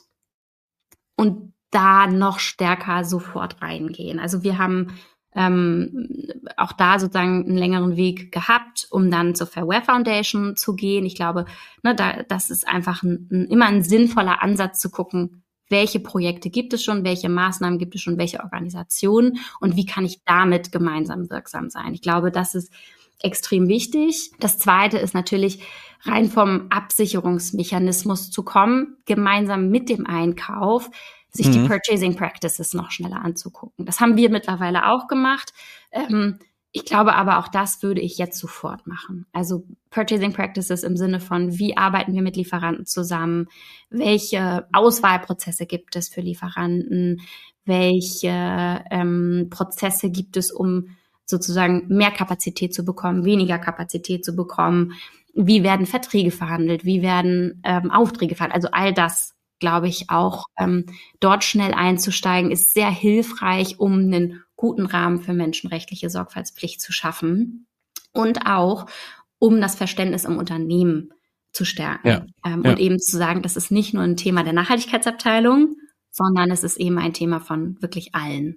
und da noch stärker sofort reingehen. Also wir haben ähm, auch da sozusagen einen längeren Weg gehabt, um dann zur Fairware Foundation zu gehen. Ich glaube, ne, da, das ist einfach ein, ein, immer ein sinnvoller Ansatz zu gucken, welche Projekte gibt es schon, welche Maßnahmen gibt es schon, welche Organisationen und wie kann ich damit gemeinsam wirksam sein. Ich glaube, das ist extrem wichtig. Das Zweite ist natürlich, rein vom Absicherungsmechanismus zu kommen, gemeinsam mit dem Einkauf, sich mhm. die Purchasing Practices noch schneller anzugucken. Das haben wir mittlerweile auch gemacht. Ähm, ich glaube aber, auch das würde ich jetzt sofort machen. Also Purchasing Practices im Sinne von, wie arbeiten wir mit Lieferanten zusammen? Welche Auswahlprozesse gibt es für Lieferanten? Welche ähm, Prozesse gibt es, um sozusagen mehr Kapazität zu bekommen, weniger Kapazität zu bekommen? Wie werden Verträge verhandelt? Wie werden ähm, Aufträge verhandelt? Also all das, glaube ich, auch ähm, dort schnell einzusteigen, ist sehr hilfreich, um einen guten Rahmen für menschenrechtliche Sorgfaltspflicht zu schaffen. und auch, um das Verständnis im Unternehmen zu stärken. Ja. Ähm, Ja. Und eben zu sagen, das ist nicht nur ein Thema der Nachhaltigkeitsabteilung, sondern es ist eben ein Thema von wirklich allen.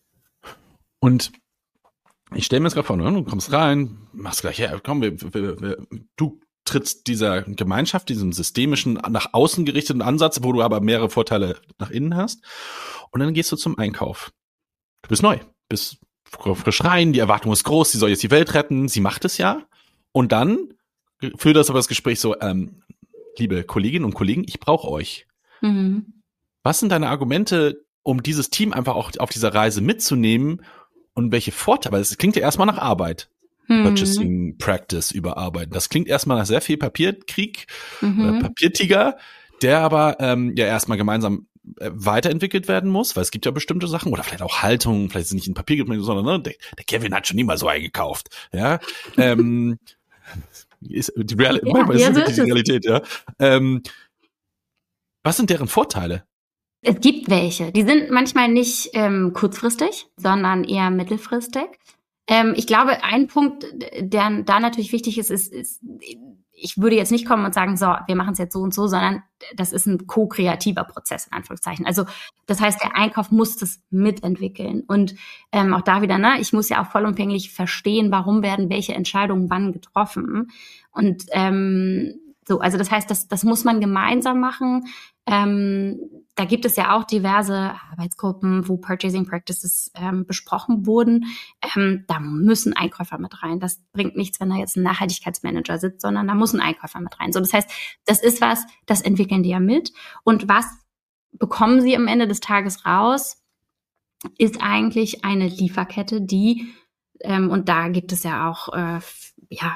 Und ich stelle mir jetzt gerade vor, ne? Du kommst rein, machst gleich, ja, komm, wir, wir, wir, du trittst dieser Gemeinschaft, diesem systemischen, nach außen gerichteten Ansatz, wo du aber mehrere Vorteile nach innen hast. Und dann gehst du zum Einkauf. Du bist neu, bist frisch rein, die Erwartung ist groß, sie soll jetzt die Welt retten, sie macht es ja. Und dann führt das aber das Gespräch so, ähm, liebe Kolleginnen und Kollegen, ich brauche euch. Mhm. Was sind deine Argumente, um dieses Team einfach auch auf dieser Reise mitzunehmen und welche Vorteile? Weil es klingt ja erstmal nach Arbeit. Mhm. Purchasing Practice überarbeiten. Das klingt erstmal nach sehr viel Papierkrieg, Mhm. oder Papiertiger, der aber ähm, ja erstmal gemeinsam äh, weiterentwickelt werden muss, weil es gibt ja bestimmte Sachen oder vielleicht auch Haltungen, vielleicht ist es nicht in Papier gedruckt, sondern ne, der, der Kevin hat schon nie mal so eingekauft. Ja, ähm, ist die, Real Ja, manchmal ist ja, es so wirklich ist die es. Realität, ja. Ähm, was sind deren Vorteile? Es gibt welche. Die sind manchmal nicht ähm, kurzfristig, sondern eher mittelfristig. Ähm, ich glaube, ein Punkt, der da natürlich wichtig ist, ist, ist, ich würde jetzt nicht kommen und sagen, so, wir machen es jetzt so und so, sondern das ist ein ko-kreativer Prozess, in Anführungszeichen. Also das heißt, der Einkauf muss das mitentwickeln. Und ähm, auch da wieder, ne, ich muss ja auch vollumfänglich verstehen, warum werden welche Entscheidungen wann getroffen. Und ähm, so, also das heißt, das, das muss man gemeinsam machen. Ähm, da gibt es ja auch diverse Arbeitsgruppen, wo Purchasing Practices ähm, besprochen wurden. Ähm, da müssen Einkäufer mit rein. Das bringt nichts, wenn da jetzt ein Nachhaltigkeitsmanager sitzt, sondern da muss ein Einkäufer mit rein. So, das heißt, das ist was, das entwickeln die ja mit. Und was bekommen sie am Ende des Tages raus, ist eigentlich eine Lieferkette, die, ähm, und da gibt es ja auch, äh, ja,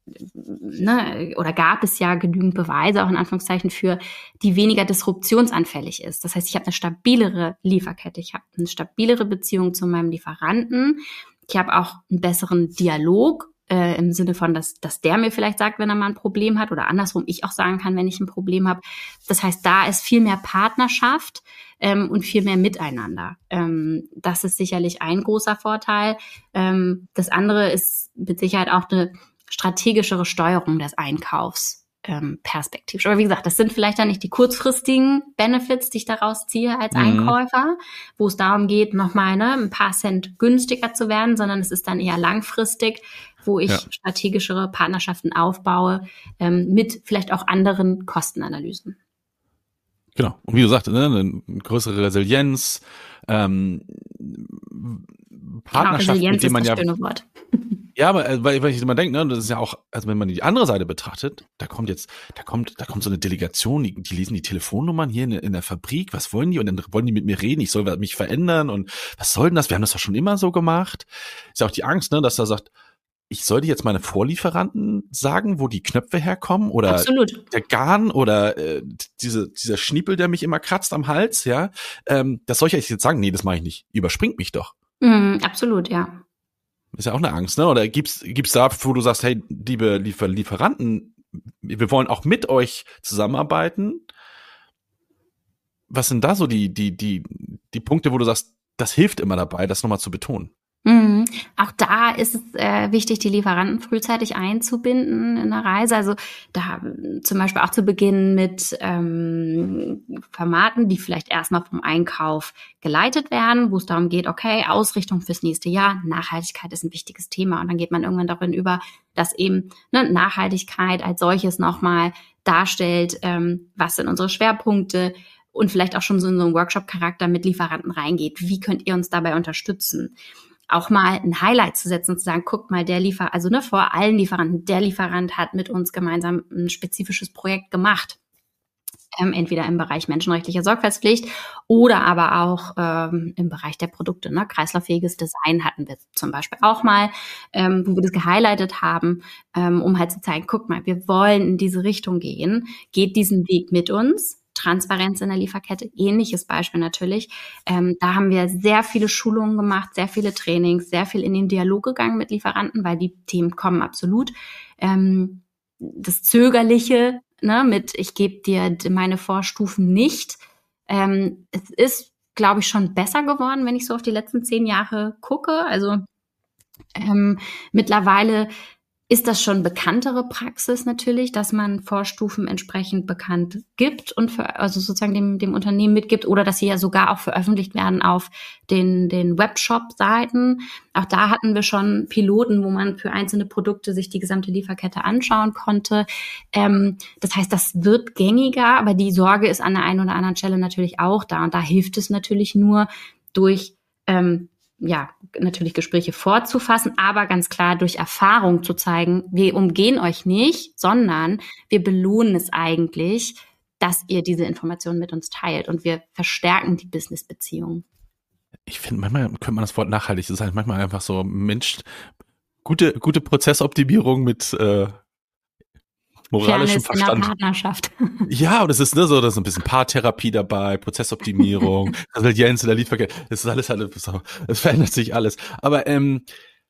Ne, oder gab es ja genügend Beweise, auch in Anführungszeichen, für, die weniger disruptionsanfällig ist. Das heißt, ich habe eine stabilere Lieferkette, ich habe eine stabilere Beziehung zu meinem Lieferanten, ich habe auch einen besseren Dialog äh, im Sinne von, dass, dass der mir vielleicht sagt, wenn er mal ein Problem hat, oder andersrum ich auch sagen kann, wenn ich ein Problem habe. Das heißt, da ist viel mehr Partnerschaft ähm, und viel mehr Miteinander. Ähm, das ist sicherlich ein großer Vorteil. Ähm, das andere ist mit Sicherheit auch eine strategischere Steuerung des Einkaufs ähm, perspektivisch. Aber wie gesagt, das sind vielleicht dann nicht die kurzfristigen Benefits, die ich daraus ziehe als Mhm. Einkäufer, wo es darum geht, nochmal ne, ein paar Cent günstiger zu werden, sondern es ist dann eher langfristig, wo ich Ja. strategischere Partnerschaften aufbaue ähm, mit vielleicht auch anderen Kostenanalysen. Genau. Und wie du sagst, ne, eine größere Resilienz, ähm, Partnerschaft, genau, Resilienz mit dem man ist das ja, schöne Wort. ja, aber äh, weil, weil ich immer denke, ne, das ist ja auch, also wenn man die andere Seite betrachtet, da kommt jetzt, da kommt, da kommt so eine Delegation, die, die lesen die Telefonnummern hier in, in der Fabrik, was wollen die? Und dann wollen die mit mir reden, ich soll mich verändern und was soll denn das? Wir haben das doch schon immer so gemacht. Ist ja auch die Angst, ne, dass da sagt, ich sollte jetzt meine Vorlieferanten sagen, wo die Knöpfe herkommen oder Absolut. der Garn oder äh, diese, dieser Schniepel, der mich immer kratzt am Hals, ja. Ähm, das soll ich jetzt sagen, nee, das mache ich nicht. Überspringt mich doch. Mhm, absolut, ja. Ist ja auch eine Angst, ne? Oder gibt's gibt's da, wo du sagst, hey, liebe Liefer Lieferanten, wir wollen auch mit euch zusammenarbeiten. Was sind da so die die die die Punkte, wo du sagst, das hilft immer dabei, das nochmal zu betonen? Mhm. Auch da ist es äh, wichtig, die Lieferanten frühzeitig einzubinden in der Reise. Also da äh, zum Beispiel auch zu beginnen mit ähm, Formaten, die vielleicht erstmal vom Einkauf geleitet werden, wo es darum geht, okay, Ausrichtung fürs nächste Jahr, Nachhaltigkeit ist ein wichtiges Thema. Und dann geht man irgendwann darin über, dass eben ne, Nachhaltigkeit als solches nochmal darstellt, ähm, was sind unsere Schwerpunkte, und vielleicht auch schon so in so einen Workshop-Charakter mit Lieferanten reingeht. Wie könnt ihr uns dabei unterstützen? Auch mal ein Highlight zu setzen und zu sagen, guckt mal, der Liefer, also ne, vor allen Lieferanten, der Lieferant hat mit uns gemeinsam ein spezifisches Projekt gemacht. Ähm, entweder im Bereich menschenrechtlicher Sorgfaltspflicht oder aber auch ähm, im Bereich der Produkte. Ne? Kreislauffähiges Design hatten wir zum Beispiel auch mal, ähm, wo wir das gehighlightet haben, ähm, um halt zu zeigen, guck mal, wir wollen in diese Richtung gehen, geht diesen Weg mit uns. Transparenz in der Lieferkette, ähnliches Beispiel natürlich. Ähm, da haben wir sehr viele Schulungen gemacht, sehr viele Trainings, sehr viel in den Dialog gegangen mit Lieferanten, weil die Themen kommen absolut. Ähm, das Zögerliche, ne, mit ich gebe dir meine Vorstufen nicht. Ähm, es ist, glaube ich, schon besser geworden, wenn ich so auf die letzten zehn Jahre gucke. Also ähm, mittlerweile ist das schon bekanntere Praxis natürlich, dass man Vorstufen entsprechend bekannt gibt und für, also sozusagen dem, dem Unternehmen mitgibt oder dass sie ja sogar auch veröffentlicht werden auf den, den Webshop-Seiten. Auch da hatten wir schon Piloten, wo man für einzelne Produkte sich die gesamte Lieferkette anschauen konnte. Ähm, das heißt, das wird gängiger, aber die Sorge ist an der einen oder anderen Stelle natürlich auch da. Und da hilft es natürlich nur durch ähm, ja, natürlich Gespräche fortzufassen, aber ganz klar durch Erfahrung zu zeigen, wir umgehen euch nicht, sondern wir belohnen es eigentlich, dass ihr diese Informationen mit uns teilt und wir verstärken die Business-Beziehungen. Ich finde, manchmal könnte man das Wort nachhaltig, das ist halt manchmal einfach so, Mensch, gute, gute Prozessoptimierung mit äh, moralischem Fairness Verstand. In der Partnerschaft. Ja, und es ist ne, so, da ist ein bisschen Paartherapie dabei, Prozessoptimierung, Resilienz in der Lieferkette, das ist alles, alles so, es verändert sich alles. Aber ähm,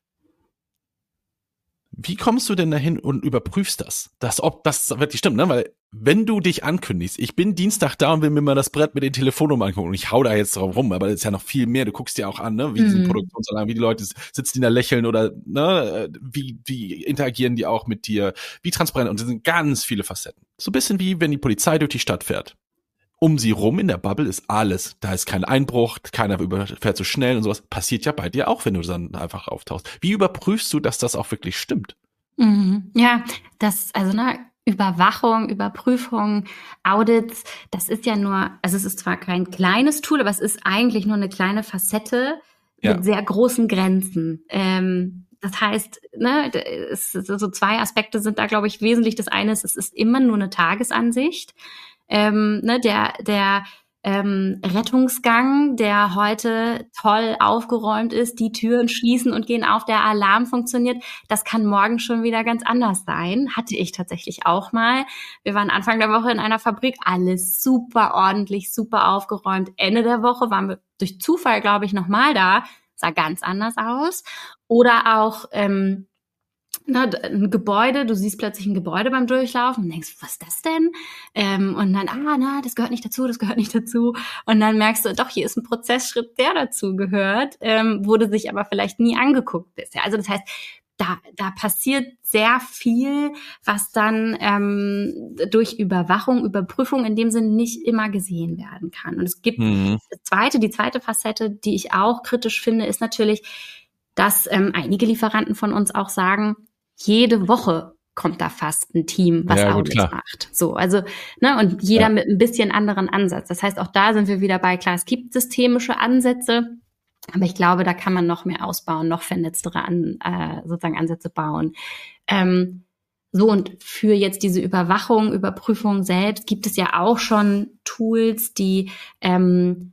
wie kommst du denn dahin und überprüfst das? Das, ob das wirklich stimmt, ne? Weil wenn du dich ankündigst, ich bin Dienstag da und will mir mal das Brett mit den Telefonnummern angucken und ich hau da jetzt drauf rum, aber das ist ja noch viel mehr, du guckst dir auch an, ne? Wie diese Mhm. Produktionsanlagen, wie die Leute sitzen, die da lächeln oder ne? Wie, wie interagieren die auch mit dir, wie transparent, und das sind ganz viele Facetten. So ein bisschen wie, wenn die Polizei durch die Stadt fährt. Um sie rum in der Bubble ist alles. Da ist kein Einbruch, keiner überfährt so schnell und sowas. Passiert ja bei dir auch, wenn du dann einfach auftauchst. Wie überprüfst du, dass das auch wirklich stimmt? Mhm. Ja, das, also ne, Überwachung, Überprüfung, Audits, das ist ja nur, also es ist zwar kein kleines Tool, aber es ist eigentlich nur eine kleine Facette Ja. mit sehr großen Grenzen. Ähm, das heißt, ne, es, so zwei Aspekte sind da, glaube ich, wesentlich. Das eine ist, es ist immer nur eine Tagesansicht. Ähm, ne, der, der ähm, Rettungsgang, der heute toll aufgeräumt ist, die Türen schließen und gehen auf, der Alarm funktioniert, das kann morgen schon wieder ganz anders sein. Hatte ich tatsächlich auch mal. Wir waren Anfang der Woche in einer Fabrik, alles super ordentlich, super aufgeräumt. Ende der Woche waren wir durch Zufall, glaube ich, nochmal da, sah ganz anders aus. Oder auch ähm, Na, ein Gebäude, du siehst plötzlich ein Gebäude beim Durchlaufen und denkst, was ist das denn? Ähm, und dann, ah, na, das gehört nicht dazu, das gehört nicht dazu. Und dann merkst du, doch, hier ist ein Prozessschritt, der dazu gehört, ähm, wurde sich aber vielleicht nie angeguckt bisher. Also das heißt, da, da passiert sehr viel, was dann ähm, durch Überwachung, Überprüfung in dem Sinne nicht immer gesehen werden kann. Und es gibt Mhm. das zweite, die zweite Facette, die ich auch kritisch finde, ist natürlich, dass ähm, einige Lieferanten von uns auch sagen, jede Woche kommt da fast ein Team, was Ja, gut, Audits klar. macht. So, also, ne, und jeder Ja. mit ein bisschen anderen Ansatz. Das heißt, auch da sind wir wieder bei, klar, es gibt systemische Ansätze, aber ich glaube, da kann man noch mehr ausbauen, noch vernetztere an, äh, sozusagen Ansätze bauen. Ähm, so, und für jetzt diese Überwachung, Überprüfung selbst gibt es ja auch schon Tools, die ähm,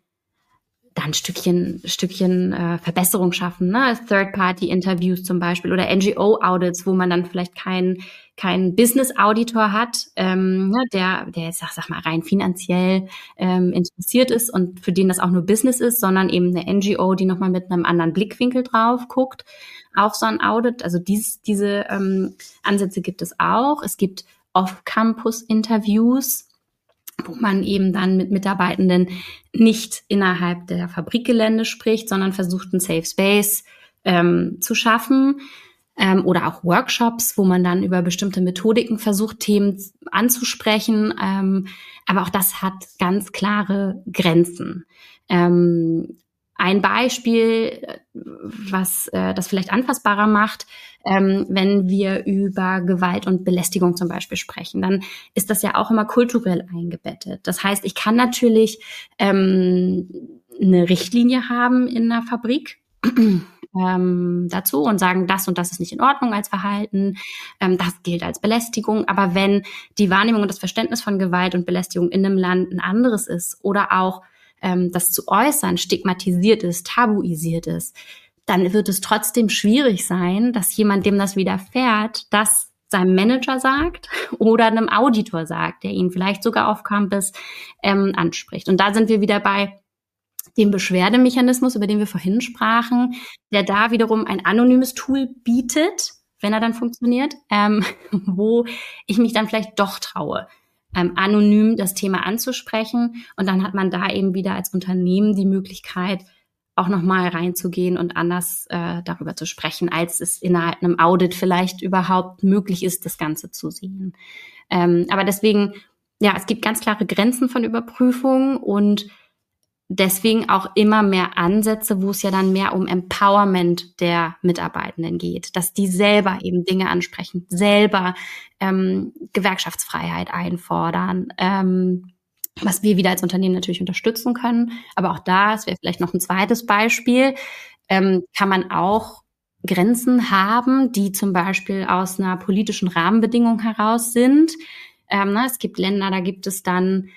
da ein Stückchen, Stückchen äh, Verbesserung schaffen, ne? Third-Party-Interviews zum Beispiel oder N G O-Audits, wo man dann vielleicht keinen keinen Business-Auditor hat, ähm, ne? der, der jetzt, sag, sag mal, rein finanziell ähm, interessiert ist und für den das auch nur Business ist, sondern eben eine N G O, die nochmal mit einem anderen Blickwinkel drauf guckt auf so ein Audit. Also dies, diese ähm, Ansätze gibt es auch. Es gibt Off-Campus-Interviews, wo man eben dann mit Mitarbeitenden nicht innerhalb der Fabrikgelände spricht, sondern versucht, einen Safe Space ähm, zu schaffen. Ähm, oder auch Workshops, wo man dann über bestimmte Methodiken versucht, Themen anzusprechen. Ähm, aber auch das hat ganz klare Grenzen. Ähm, ein Beispiel, was äh, das vielleicht anfassbarer macht, ähm, wenn wir über Gewalt und Belästigung zum Beispiel sprechen, dann ist das ja auch immer kulturell eingebettet. Das heißt, ich kann natürlich ähm, eine Richtlinie haben in einer Fabrik ähm, dazu und sagen, das und das ist nicht in Ordnung als Verhalten, ähm, das gilt als Belästigung. Aber wenn die Wahrnehmung und das Verständnis von Gewalt und Belästigung in einem Land ein anderes ist oder auch ähm, das zu äußern stigmatisiert ist, tabuisiert ist, dann wird es trotzdem schwierig sein, dass jemand, dem das widerfährt, das seinem Manager sagt oder einem Auditor sagt, der ihn vielleicht sogar auf Campus ähm, anspricht. Und da sind wir wieder bei dem Beschwerdemechanismus, über den wir vorhin sprachen, der da wiederum ein anonymes Tool bietet, wenn er dann funktioniert, ähm, wo ich mich dann vielleicht doch traue, ähm, anonym das Thema anzusprechen. Und dann hat man da eben wieder als Unternehmen die Möglichkeit, auch nochmal reinzugehen und anders äh, darüber zu sprechen, als es innerhalb einem Audit vielleicht überhaupt möglich ist, das Ganze zu sehen. Ähm, aber deswegen, ja, es gibt ganz klare Grenzen von Überprüfung und deswegen auch immer mehr Ansätze, wo es ja dann mehr um Empowerment der Mitarbeitenden geht, dass die selber eben Dinge ansprechen, selber ähm, Gewerkschaftsfreiheit einfordern, ähm, was wir wieder als Unternehmen natürlich unterstützen können. Aber auch da, es wäre vielleicht noch ein zweites Beispiel, ähm, kann man auch Grenzen haben, die zum Beispiel aus einer politischen Rahmenbedingung heraus sind. Ähm, ne, es gibt Länder, da gibt es dann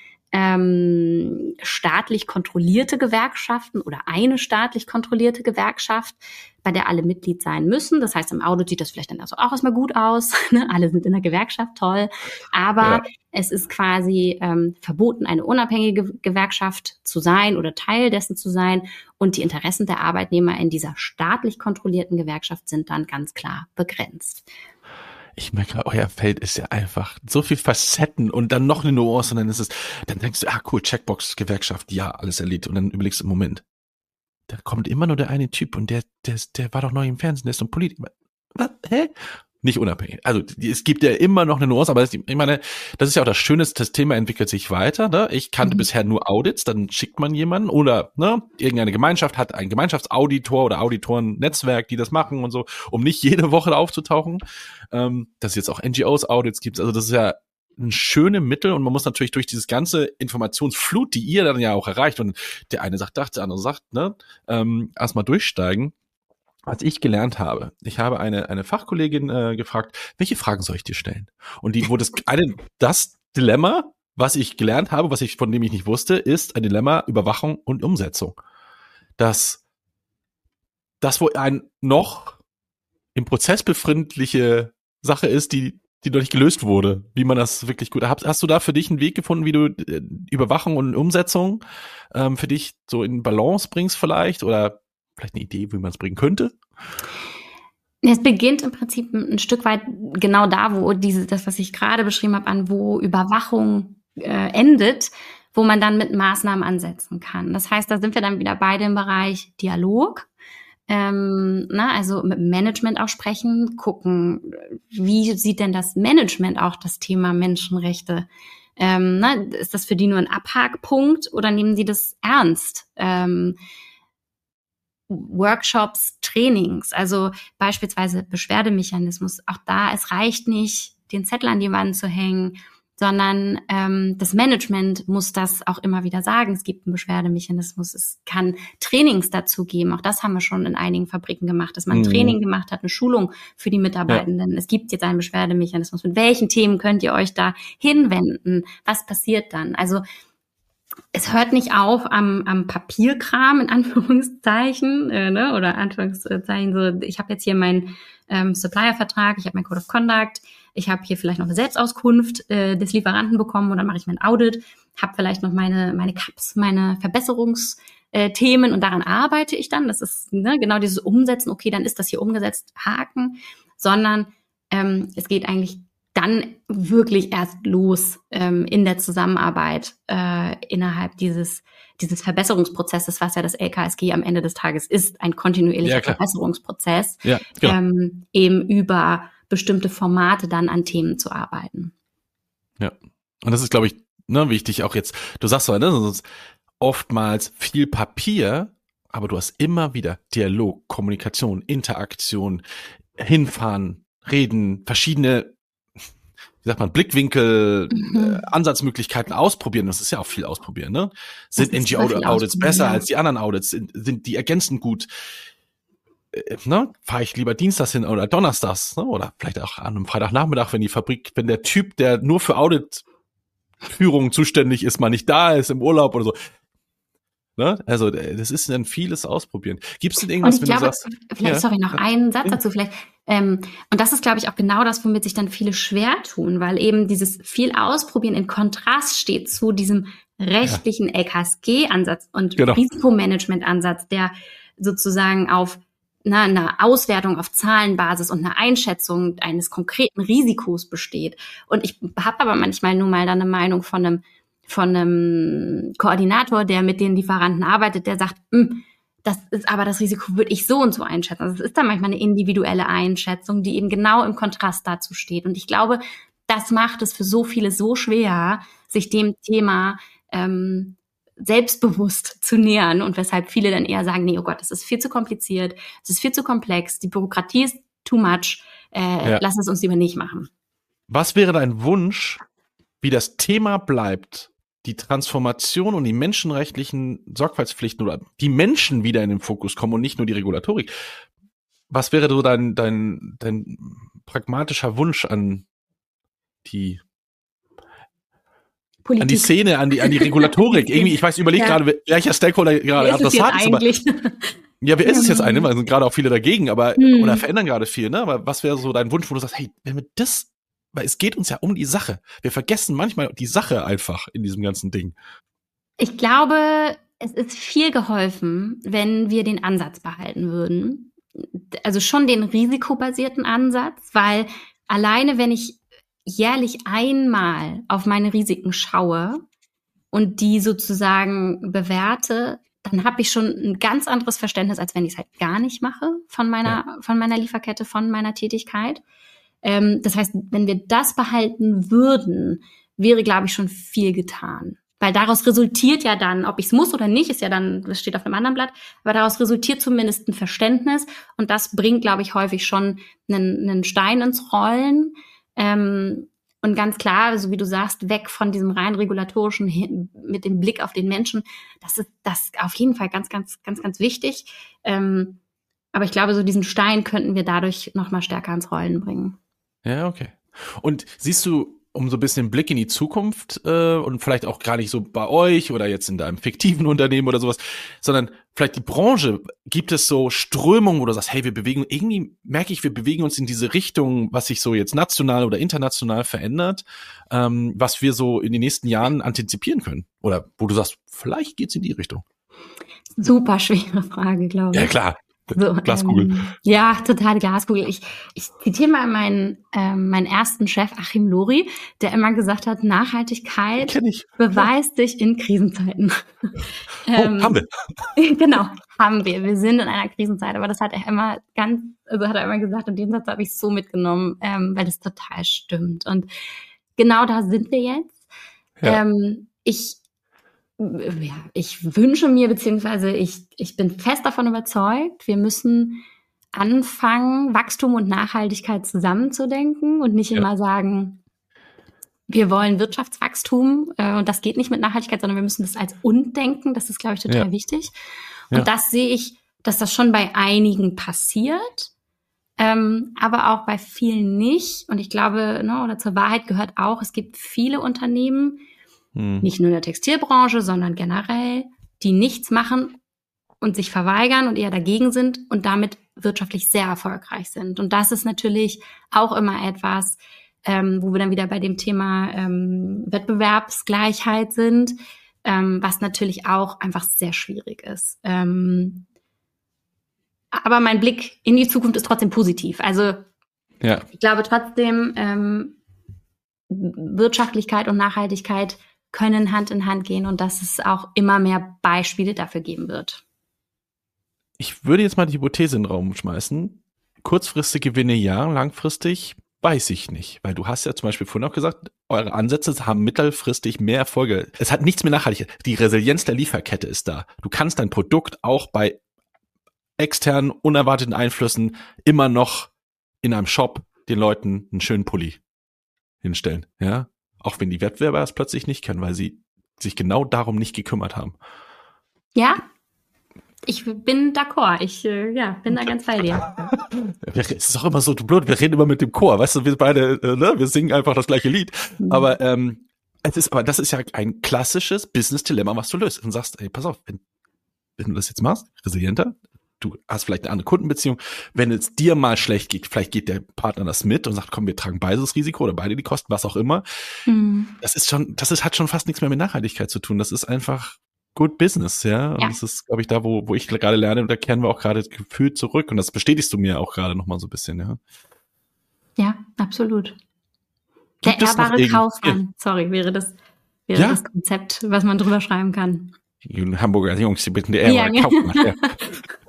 ähm, staatlich kontrollierte Gewerkschaften oder eine staatlich kontrollierte Gewerkschaft, bei der alle Mitglied sein müssen. Das heißt, im Audit sieht das vielleicht dann also auch erstmal gut aus. Ne? Alle sind in der Gewerkschaft, toll. Aber ja. es ist quasi ähm, verboten, eine unabhängige Gewerkschaft zu sein oder Teil dessen zu sein. Und die Interessen der Arbeitnehmer in dieser staatlich kontrollierten Gewerkschaft sind dann ganz klar begrenzt. Ich merke, euer Feld ist ja einfach so viel Facetten und dann noch eine Nuance und dann ist es, dann denkst du, ah cool, Checkbox, Gewerkschaft, ja, alles erledigt und dann überlegst du, Moment, da kommt immer nur der eine Typ und der, der, der war doch neu im Fernsehen, der ist so ein Politiker. Was? Hä? Nicht unabhängig. Also es gibt ja immer noch eine Nuance, aber ich meine, das ist ja auch das Schöne, das Thema entwickelt sich weiter. Ne? Ich kannte mhm. bisher nur Audits, dann schickt man jemanden oder ne, irgendeine Gemeinschaft hat ein Gemeinschaftsauditor oder Auditoren-Netzwerk, die das machen und so, um nicht jede Woche aufzutauchen. Ähm, dass es jetzt auch N G Os-Audits gibt, also das ist ja ein schönes Mittel und man muss natürlich durch dieses ganze Informationsflut, die ihr dann ja auch erreicht und der eine sagt das, der andere sagt, ne, ähm, erstmal durchsteigen. Was ich gelernt habe, ich habe eine eine Fachkollegin äh, gefragt, welche Fragen soll ich dir stellen? Und die wurde das eine das Dilemma, was ich gelernt habe, was ich von dem ich nicht wusste, ist ein Dilemma Überwachung und Umsetzung. Das das wo ein noch im Prozess befindliche Sache ist, die die noch nicht gelöst wurde, wie man das wirklich gut. Hast, hast du da für dich einen Weg gefunden, wie du äh, Überwachung und Umsetzung ähm, für dich so in Balance bringst vielleicht oder vielleicht eine Idee, wie man es bringen könnte? Es beginnt im Prinzip ein Stück weit genau da, wo diese, das, was ich gerade beschrieben habe, an wo Überwachung äh, endet, wo man dann mit Maßnahmen ansetzen kann. Das heißt, da sind wir dann wieder beide im Bereich Dialog. Ähm, na, also mit Management auch sprechen, gucken, wie sieht denn das Management auch das Thema Menschenrechte? Ähm, na, ist das für die nur ein Abhakpunkt oder nehmen sie das ernst? Ähm, Workshops, Trainings, also beispielsweise Beschwerdemechanismus. Auch da, es reicht nicht, den Zettel an die Wand zu hängen, sondern ähm, das Management muss das auch immer wieder sagen. Es gibt einen Beschwerdemechanismus, es kann Trainings dazu geben. Auch das haben wir schon in einigen Fabriken gemacht, dass man ein mhm. Training gemacht hat, eine Schulung für die Mitarbeitenden. Ja. Es gibt jetzt einen Beschwerdemechanismus. Mit welchen Themen könnt ihr euch da hinwenden? Was passiert dann? Also es hört nicht auf am, am Papierkram, in Anführungszeichen, äh, ne, oder Anführungszeichen, so, ich habe jetzt hier meinen ähm, Supplier-Vertrag, ich habe mein Code of Conduct, ich habe hier vielleicht noch eine Selbstauskunft äh, des Lieferanten bekommen und dann mache ich mein Audit, habe vielleicht noch meine meine C A Ps, meine Verbesserungsthemen und daran arbeite ich dann. Das ist ne, genau dieses Umsetzen, okay, dann ist das hier umgesetzt, Haken, sondern ähm, es geht eigentlich dann wirklich erst los ähm, in der Zusammenarbeit äh, innerhalb dieses dieses Verbesserungsprozesses, was ja das L K S G am Ende des Tages ist, ein kontinuierlicher ja, Verbesserungsprozess, ja, genau. ähm, eben über bestimmte Formate dann an Themen zu arbeiten. Ja, und das ist, glaube ich, ne, wichtig auch jetzt, du sagst so, ne, sonst oftmals viel Papier, aber du hast immer wieder Dialog, Kommunikation, Interaktion, hinfahren, reden, verschiedene wie sagt man, Blickwinkel, mhm. äh, Ansatzmöglichkeiten ausprobieren. Das ist ja auch viel ausprobieren, ne? Sind N G O-Audits besser ja. als die anderen Audits? Sind, sind die ergänzend gut? Äh, ne? Fahre ich lieber dienstags hin oder donnerstags, ne? Oder vielleicht auch an einem Freitagnachmittag, wenn die Fabrik, wenn der Typ, der nur für Auditführung zuständig ist, mal nicht da ist, im Urlaub oder so. Ne? Also das ist dann vieles ausprobieren. Gibt es denn irgendwas, wenn glaube, du sagst? Vielleicht, ja. sorry, noch einen Satz dazu vielleicht. Ähm, und das ist, glaube ich, auch genau das, womit sich dann viele schwer tun, weil eben dieses viel Ausprobieren in Kontrast steht zu diesem rechtlichen ja. L K S G-Ansatz und genau. Risikomanagement-Ansatz, der sozusagen auf na, eine Auswertung auf Zahlenbasis und eine Einschätzung eines konkreten Risikos besteht. Und ich habe aber manchmal nur mal dann eine Meinung von einem von einem Koordinator, der mit den Lieferanten arbeitet, der sagt, das ist aber das Risiko, würde ich so und so einschätzen. Also es ist dann manchmal eine individuelle Einschätzung, die eben genau im Kontrast dazu steht. Und ich glaube, das macht es für so viele so schwer, sich dem Thema ähm, selbstbewusst zu nähern und weshalb viele dann eher sagen, nee, oh Gott, das ist viel zu kompliziert, es ist viel zu komplex, die Bürokratie ist too much, äh, ja. lass es uns lieber nicht machen. Was wäre dein Wunsch, wie das Thema bleibt, die Transformation und die menschenrechtlichen Sorgfaltspflichten oder die Menschen wieder in den Fokus kommen und nicht nur die Regulatorik? Was wäre so dein, dein, dein pragmatischer Wunsch an die Politik. An die Szene, an die, an die Regulatorik. Irgendwie, ich weiß, ich überlege ja. gerade, welcher Stakeholder gerade adressat ist. Aber, ja, wer ist es jetzt eigentlich? Weil sind gerade auch viele dagegen, aber, hm. oder verändern gerade viel, ne? Aber was wäre so dein Wunsch, wo du sagst, hey, wenn wir das, weil es geht uns ja um die Sache. Wir vergessen manchmal die Sache einfach in diesem ganzen Ding. Ich glaube, es ist viel geholfen, wenn wir den Ansatz behalten würden. Also schon den risikobasierten Ansatz, weil alleine, wenn ich jährlich einmal auf meine Risiken schaue und die sozusagen bewerte, dann habe ich schon ein ganz anderes Verständnis, als wenn ich es halt gar nicht mache von meiner, ja. von meiner Lieferkette, von meiner Tätigkeit. Ähm, das heißt, wenn wir das behalten würden, wäre, glaube ich, schon viel getan. Weil daraus resultiert ja dann, ob ich es muss oder nicht, ist ja dann, das steht auf einem anderen Blatt, aber daraus resultiert zumindest ein Verständnis und das bringt, glaube ich, häufig schon einen, einen Stein ins Rollen. Ähm, und ganz klar, so wie du sagst, weg von diesem rein regulatorischen hin, mit dem Blick auf den Menschen. Das ist das auf jeden Fall ganz, ganz, ganz, ganz wichtig. Ähm, aber ich glaube, so diesen Stein könnten wir dadurch noch mal stärker ins Rollen bringen. Ja, okay. Und siehst du, um so ein bisschen Blick in die Zukunft äh, und vielleicht auch gar nicht so bei euch oder jetzt in deinem fiktiven Unternehmen oder sowas, sondern vielleicht die Branche, gibt es so Strömungen, wo du sagst, hey, wir bewegen, irgendwie merke ich, wir bewegen uns in diese Richtung, was sich so jetzt national oder international verändert, ähm, was wir so in den nächsten Jahren antizipieren können? Oder wo du sagst, vielleicht geht's in die Richtung? Super schwere Frage, glaube ich. Ja, klar. So, Glaskugel. Ähm, ja, totale Glaskugel. Ich, ich zitiere mal meinen, ähm, meinen ersten Chef, Achim Lori, der immer gesagt hat, Nachhaltigkeit beweist sich in Krisenzeiten. Oh, ähm, haben wir. Genau, haben wir. Wir sind in einer Krisenzeit, aber das hat er immer ganz, also hat er immer gesagt, und den Satz habe ich so mitgenommen, ähm, weil das total stimmt. Und genau da sind wir jetzt. Ja. Ähm, ich Ja, ich wünsche mir, beziehungsweise ich, ich bin fest davon überzeugt, wir müssen anfangen, Wachstum und Nachhaltigkeit zusammenzudenken und nicht ja. immer sagen, wir wollen Wirtschaftswachstum äh, und das geht nicht mit Nachhaltigkeit, sondern wir müssen das als und denken. Das ist, glaube ich, total ja. wichtig. Und ja. das sehe ich, dass das schon bei einigen passiert, ähm, aber auch bei vielen nicht. Und ich glaube, ne, oder zur Wahrheit gehört auch, es gibt viele Unternehmen, nicht nur in der Textilbranche, sondern generell, die nichts machen und sich verweigern und eher dagegen sind und damit wirtschaftlich sehr erfolgreich sind. Und das ist natürlich auch immer etwas, ähm, wo wir dann wieder bei dem Thema ähm, Wettbewerbsgleichheit sind, ähm, was natürlich auch einfach sehr schwierig ist. Ähm, aber mein Blick in die Zukunft ist trotzdem positiv. Also ja. ich glaube trotzdem, ähm, Wirtschaftlichkeit und Nachhaltigkeit können Hand in Hand gehen und dass es auch immer mehr Beispiele dafür geben wird. Ich würde jetzt mal die Hypothese in den Raum schmeißen. Kurzfristige Gewinne ja, langfristig weiß ich nicht. Weil du hast ja zum Beispiel vorhin auch gesagt, eure Ansätze haben mittelfristig mehr Erfolge. Es hat nichts mehr Nachhaltigkeit. Die Resilienz der Lieferkette ist da. Du kannst dein Produkt auch bei externen, unerwarteten Einflüssen immer noch in einem Shop den Leuten einen schönen Pulli hinstellen, ja. Auch wenn die Wettbewerber das plötzlich nicht können, weil sie sich genau darum nicht gekümmert haben. Ja, ich bin d'accord. Ich äh, ja, bin da ganz bei dir. Es ist auch immer so blöd, wir reden immer mit dem Chor, weißt du, wir beide, äh, ne, wir singen einfach das gleiche Lied. Mhm. Aber ähm, es ist, aber das ist ja ein klassisches Business-Dilemma, was du löst. Und sagst, ey, pass auf, wenn, wenn du das jetzt machst, resilienter, du hast vielleicht eine andere Kundenbeziehung. Wenn es dir mal schlecht geht, vielleicht geht der Partner das mit und sagt, komm, wir tragen beide das Risiko oder beide die Kosten, was auch immer. Mhm. Das ist schon, das ist, hat schon fast nichts mehr mit Nachhaltigkeit zu tun. Das ist einfach good business, ja. Und ja. das ist, glaube ich, da, wo, wo ich gerade lerne, und da kehren wir auch gerade gefühlt zurück. Und das bestätigst du mir auch gerade nochmal so ein bisschen, ja. Ja, absolut. Der ehrbare Kaufmann, sorry, wäre das, wäre ja? das Konzept, was man drüber schreiben kann. Die Hamburger Jungs, die bitten der ehrbare ja, Kaufmann. Ja.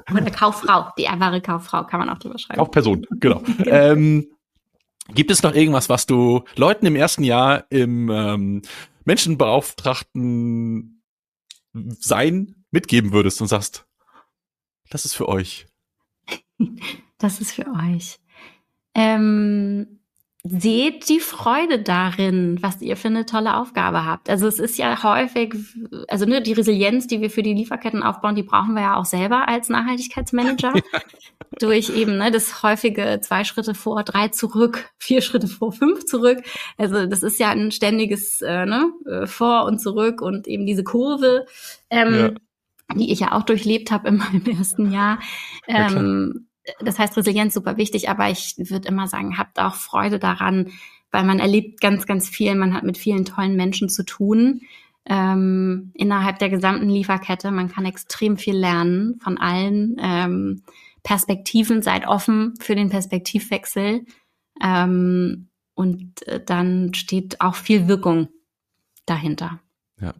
Oder Kauffrau, die wahre Kauffrau, kann man auch drüber schreiben. Kaufperson, genau. ähm, gibt es noch irgendwas, was du Leuten im ersten Jahr im ähm, Menschenbeauftragten Sein mitgeben würdest und sagst, das ist für euch? Das ist für euch. Ähm, seht die Freude darin, was ihr für eine tolle Aufgabe habt. Also es ist ja häufig, also ne, die Resilienz, die wir für die Lieferketten aufbauen, die brauchen wir ja auch selber als Nachhaltigkeitsmanager. Durch eben ne, das häufige zwei Schritte vor, drei zurück, vier Schritte vor, fünf zurück. Also das ist ja ein ständiges äh, ne, vor und zurück und eben diese Kurve, ähm, ja. die ich ja auch durchlebt habe in meinem ersten Jahr. Ähm, Das heißt, Resilienz super wichtig, aber ich würde immer sagen, habt auch Freude daran, weil man erlebt ganz, ganz viel. Man hat mit vielen tollen Menschen zu tun ähm, innerhalb der gesamten Lieferkette. Man kann extrem viel lernen von allen ähm, Perspektiven. Seid offen für den Perspektivwechsel ähm, und äh, dann steht auch viel Wirkung dahinter. Ja.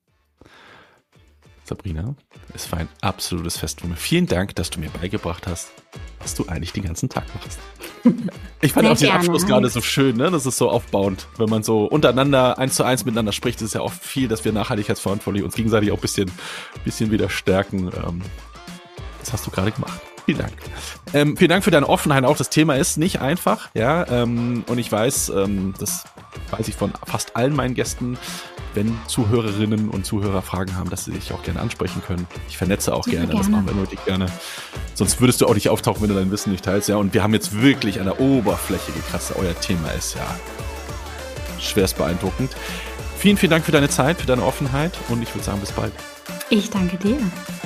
Sabrina, es war ein absolutes Fest für mich. Vielen Dank, dass du mir beigebracht hast, was du eigentlich den ganzen Tag machst. Ich fand Sehr auch den gerne. Abschluss gerade so schön, ne? Das ist so aufbauend. Wenn man so untereinander eins zu eins miteinander spricht, ist es ja auch viel, dass wir nachhaltigkeitsverantwortlich uns gegenseitig auch ein bisschen, bisschen wieder stärken. Das hast du gerade gemacht. Vielen Dank. Ähm, vielen Dank für deine Offenheit. Auch das Thema ist nicht einfach, ja. Ähm, und ich weiß, ähm, das weiß ich von fast allen meinen Gästen, wenn Zuhörerinnen und Zuhörer Fragen haben, dass sie dich auch gerne ansprechen können. Ich vernetze auch gerne, gerne, das machen wir nötig gerne. Sonst würdest du auch nicht auftauchen, wenn du dein Wissen nicht teilst. Ja, und wir haben jetzt wirklich an der Oberfläche gekratzt. Euer Thema ist ja schwerst beeindruckend. Vielen, vielen Dank für deine Zeit, für deine Offenheit und ich würde sagen, bis bald. Ich danke dir.